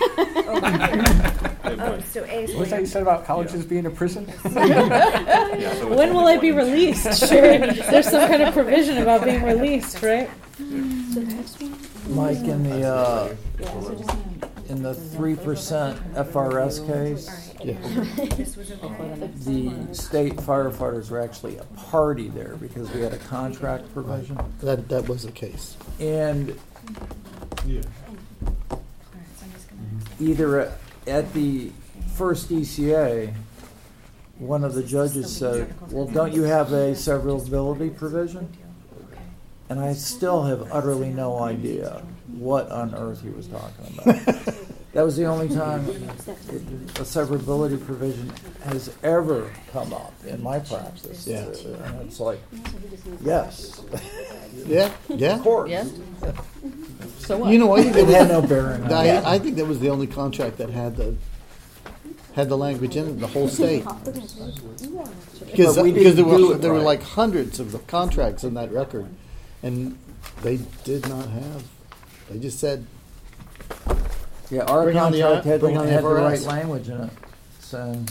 Oh, so A is What's that you said about colleges being a prison? Yeah, so it's When will only I be one. released? Sherry, there's some kind of provision about being released, right? So the next one? Mike, in the Yeah, so just in the 3% FRS case, All Yeah. right. This was okay. the state firefighters were actually a party there because we had a contract provision. That was the case. And Yeah. All right, so I'm just gonna. either at the first ECA, one of the judges said, well, don't you have a severability provision? And I still have utterly no idea what on earth he was talking about. That was the only time a severability provision has ever come up in my practice. Yeah. And it's like, yes, Yeah, yeah. of course. Yeah? So what? You know, I think It that had was, no bearing on it. I think that was the only contract that had the language in it, the whole state. Because But we there didn't were do it there were right. like hundreds of the contracts in that record, and they did not have. They just said, Yeah, our Bring on the- contract had bring on the had the right FRS. language in it, saying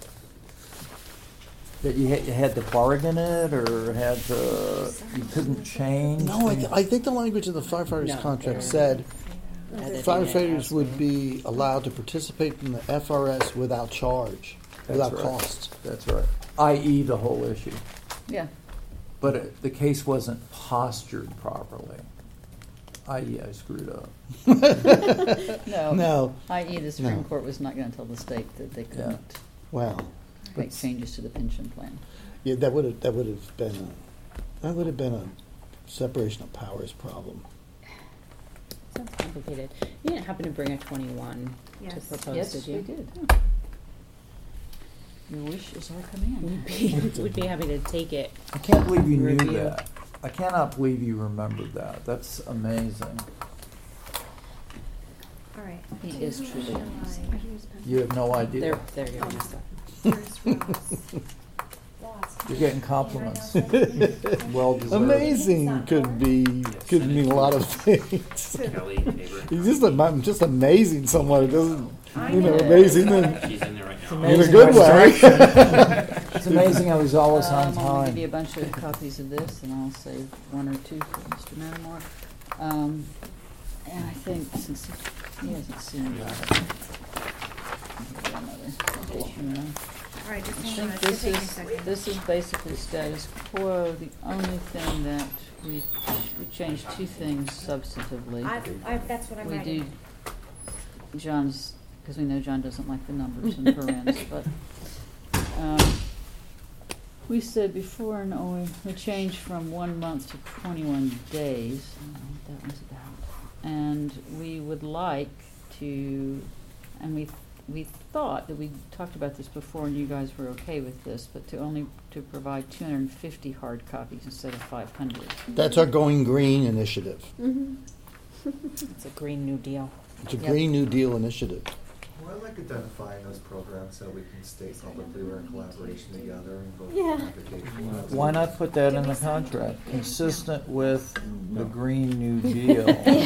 that you had to bargain it or you couldn't change. no. things. I think the language of the firefighters' No, contract they're- said Editing it firefighters as would be allowed to participate in the FRS without charge, without right. cost. That's right. I.e. the whole issue. Yeah. But the case wasn't postured properly. I.e. I screwed up. No. No. I.e., the Supreme No. Court was not going to tell the state that they couldn't Well, make changes to the pension plan. yeah, that would have been a separation of powers problem. Sounds complicated. You didn't happen to bring a 21 to Yes. propose, Yes, did we you? did. Your wish is our command. We'd be happy to take it. I can't believe you knew Review. that. I cannot believe you remembered that. That's amazing. All right. He is truly amazing. You have no idea. They're giving us stuff. Where's Ross? You're getting compliments. Well deserved. Amazing could mean a lot of things. Kelly, neighbor. He's just amazing someone. It doesn't, I you know, know. amazing in She's in there right now. in a Amazing good how way. It's amazing how he's always on I'm going to give you a time. bunch of copies of this, and I'll save one or two for Mr. Matamore. And I think since he hasn't seen it, I'll give you another edition, All right, just I hang on. think It's gonna take me a second. this is basically status quo. The only thing that we changed two things substantively. That's what I'm We writing. do John's, because we know John doesn't like the numbers and parens, but we said before, no, we changed from 1 month to 21 days. I don't know what that was about. And we would like to, and we thought that we talked about this before and you guys were okay with this, but to provide 250 hard copies instead of 500. That's our Going Green initiative. It's a Green New Deal. It's a Yep. Green New Deal initiative. Well, I like identifying those programs so we can state publicly we're in collaboration together and both Yeah. advocate for. Why not put that in the contract? Consistent with the Green New Deal.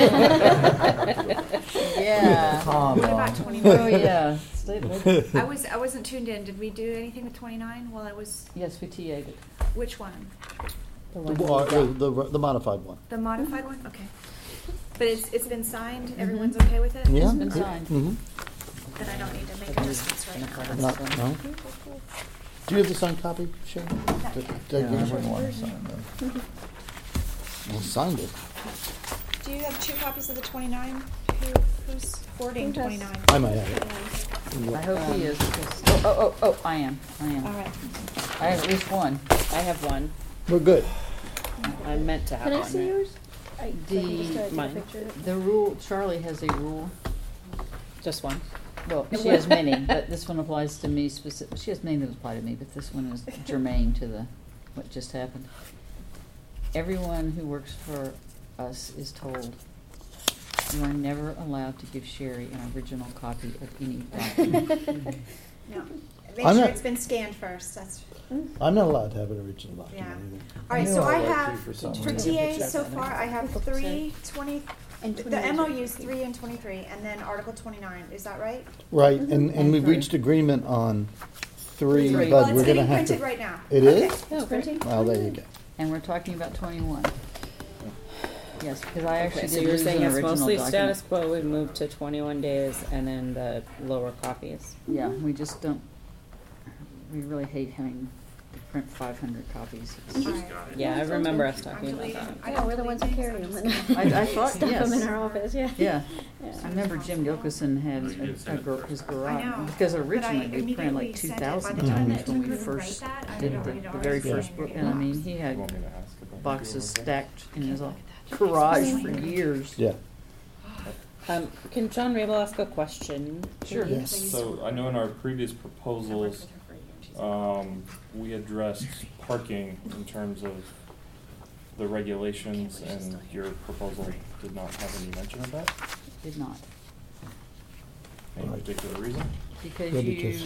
Yeah. Come What about on. 21? Oh, yeah. I wasn't tuned in. Did we do anything with 29? Well, I was. Yes, we TA'd it. Which one? The The, one we got. the modified one. The modified one? Okay. But it's been signed. Everyone's okay with it. Yeah. It's been signed. Mm-hmm. Then I don't need to make adjustments right now. No. Do you have the signed copy, Sharon? Did I Yeah, give I you- wouldn't want to sign that. Well, signed it. Do you have 2 copies of the 29? Who's 40 and 29? I might have it. I hope he is. Because, I am. All right. I have at least one. I have one. We're good. I meant to have Can I one. see yours? I The- can just take a mine. picture. The rule, Charlie has a rule. Just one. Well, she has many, but this one applies to me specific. She has many that apply to me, but this one is germane to the what just happened. Everyone who works for us is told you are never allowed to give Sherry an original copy of any document. No. Make I'm sure not- it's been scanned first. That's I'm not allowed to have an original document Yeah. either. all right. knew So I I liked you have for some for reason. TA so far. I have 3, 20. And The 29. MOU is 3 and 23, and then Article 29. Is that right? Right, and And we've three. reached agreement on 3, Three. Well, but it's we're getting gonna have printed to. right now. It Okay. is? It's printing? Well, there you go. And we're talking about 21. Yes, because I actually Okay, so did you're lose saying an it's original mostly document. status quo, we moved to 21 days and then the lower copies. Yeah, we just don't. We really hate having to print 500 copies. All right. Yeah, I remember us I'm talking about deleting. that. I Yeah, don't we're the ones who delete carry things, them. I'm I thought, Stuff them yes. in our office, yeah. Yeah. Yeah. I remember Jim Gilkison had his garage, I know, because but I originally we printed like immediately sent it. 2,000 By the time times it when we took her to first write that, I did had the already very already first seen book, it. and I mean, he You had want me to ask about boxes the deal stacked in his garage for years. Yeah. Can John Rabel ask a question? Sure. Yes. So I know in our previous proposals, we addressed parking in terms of the regulations, and your proposal did not have any mention of that. Did not. Any Right. particular reason? Because Yeah, you because-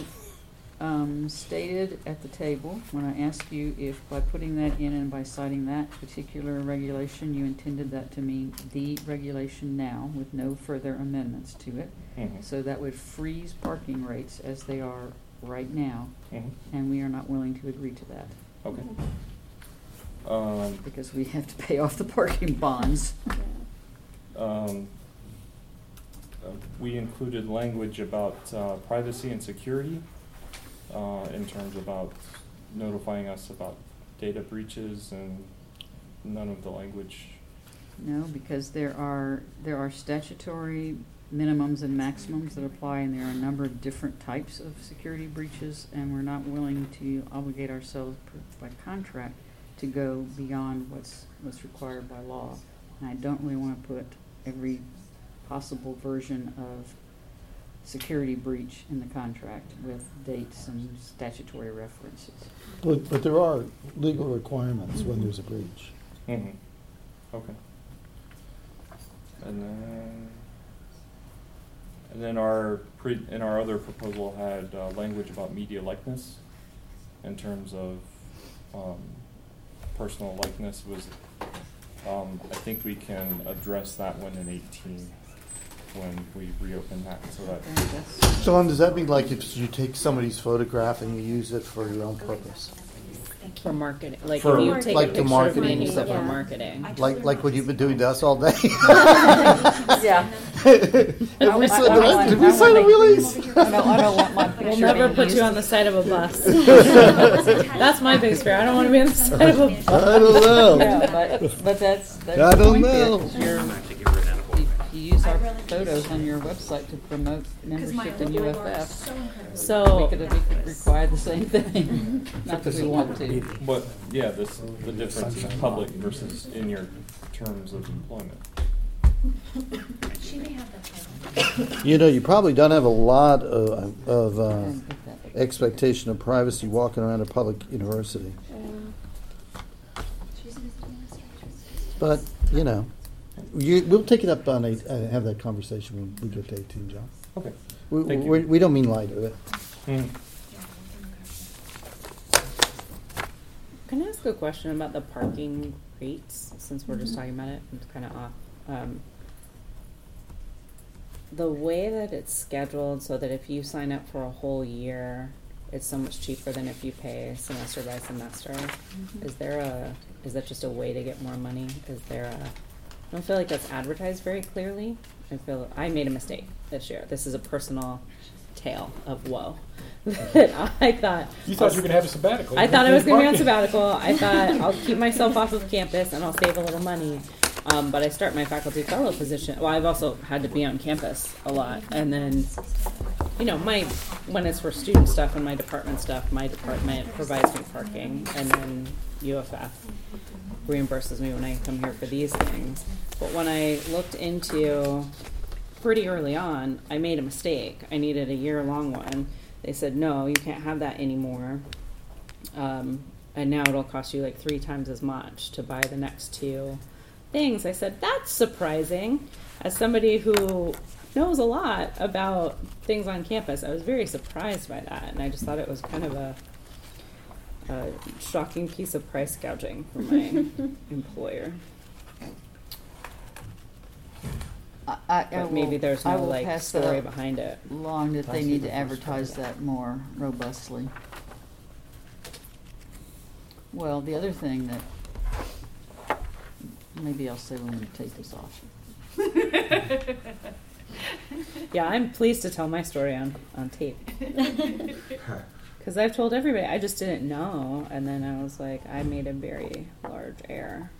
stated at the table, when I asked you if by putting that in and by citing that particular regulation, you intended that to mean the regulation now with no further amendments to it. Mhm. So that would freeze parking rates as they are right now, Mhm. and we are not willing to agree to that Okay. because we have to pay off the parking bonds. We included language about privacy and security in terms about notifying us about data breaches, and none of the language. No, because there are statutory minimums and maximums that apply, and there are a number of different types of security breaches, and we're not willing to obligate ourselves by contract to go beyond what's required by law. And I don't really want to put every possible version of security breach in the contract with dates and statutory references. But there are legal requirements when there's a breach. Mhm. Okay. And then our other proposal had language about media likeness in terms of personal likeness was. I think we can address that one in 18 when we reopen that, so that. John, does that mean like if you take somebody's photograph and you use it for your own purpose? For marketing, like For- if you take like a the picture of me and marketing use it for stuff. marketing. Like what you've been doing to us all day? Yeah. Did we sign a release? I don't want my picture We'll never being put used. you on the side of a bus. That's my biggest fear. I don't want to be on the side of a bus. I don't know. Yeah, but that's I the don't point know. is you use our photos on your website to promote membership in UFF. We So, could require the same thing, not that we want to. But yeah, the difference is public versus in your terms of employment. She may have that. You know, you probably don't have a lot of expectation of privacy walking around a public university. But, you know, we'll take it up on have that conversation when we get to 18, John. Okay. Thank you. We don't mean light of it. can I ask a question about the parking rates, since we're just talking about it? It's kind of off. The way that it's scheduled, so that if you sign up for a whole year, it's so much cheaper than if you pay semester by semester. Is that just a way to get more money? I don't feel like that's advertised very clearly. I made a mistake this year. This is a personal tale of woe. That I thought. You thought you were going to have a sabbatical. I You thought I were was going to be on parking. sabbatical. I thought I'll keep myself off of campus and I'll save a little money. But I start my faculty fellow position. Well, I've also had to be on campus a lot. And then, you know, when it's for student stuff and my department stuff, my department provides me parking. And then UFF reimburses me when I come here for these things. But when I looked into pretty early on, I made a mistake. I needed a year-long one. They said, no, you can't have that anymore. And now it'll cost you like 3 times as much to buy the next 2 things. I said, that's surprising. As somebody who knows a lot about things on campus, I was very surprised by that. And I just thought it was kind of a shocking piece of price gouging from my employer. But maybe there's I no will like pass story that behind it. along that they need to advertise that more robustly. Well, the other thing that maybe I'll say when we take this off. Yeah, I'm pleased to tell my story on tape. Because I've told everybody, I just didn't know. And then I was like, I made a very large error.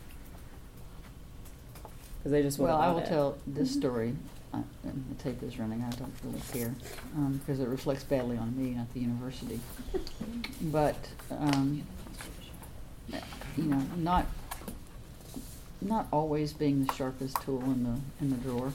Because I just Well, I will it. tell this story. The tape is running. I don't really care because it reflects badly on me, not the university. But you know, not always being the sharpest tool in the drawer.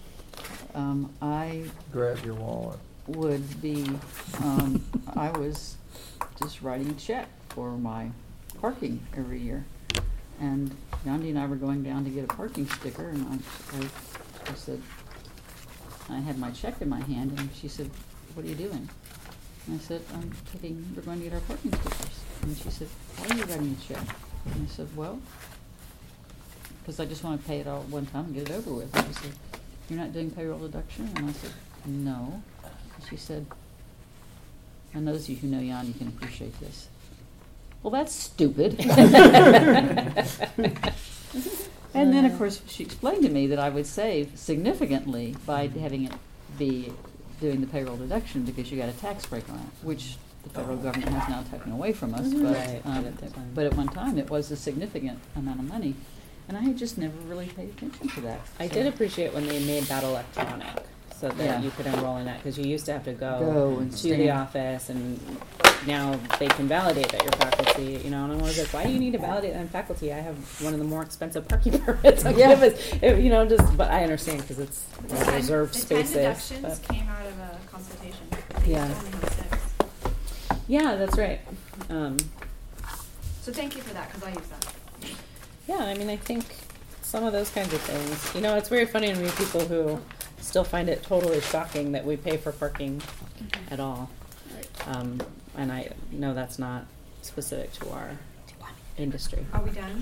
I Grab your wallet. would be. I was just writing a check for my parking every year, and Yandi and I were going down to get a parking sticker, and I said, I had my check in my hand, and she said, "What are you doing?" And I said, we're going to get our parking stickers. And she said, "Why are you writing a check?" And I said, "Well, because I just want to pay it all at one time and get it over with." And she said, "You're not doing payroll deduction?" And I said, "No." And she said, "And those of you who know Yandi can appreciate this." Well, that's stupid. And then, of course, she explained to me that I would save significantly by having it be doing the payroll deduction because you got a tax break on it, which the federal government has now taken away from us. Right. But at one time, it was a significant amount of money, and I had just never really paid attention to that. I did appreciate when they made that electronic so that Yeah. you could enroll in that because you used to have to Go go and to the stand. office, and now they can validate that you're faculty, you know. And I was like, why do you need to validate that I'm faculty? I have one of the more expensive parking permits on Yeah. campus. You know, just, but I understand because it's reserved The 10 spaces. deductions But came out of a consultation. Yeah. They only have 6. yeah, that's right. So thank you for that, because I use that. Yeah, I mean, I think some of those kinds of things. You know, it's very funny to me people who still find it totally shocking that we pay for parking at all. And I know that's not specific to our industry. Are we done?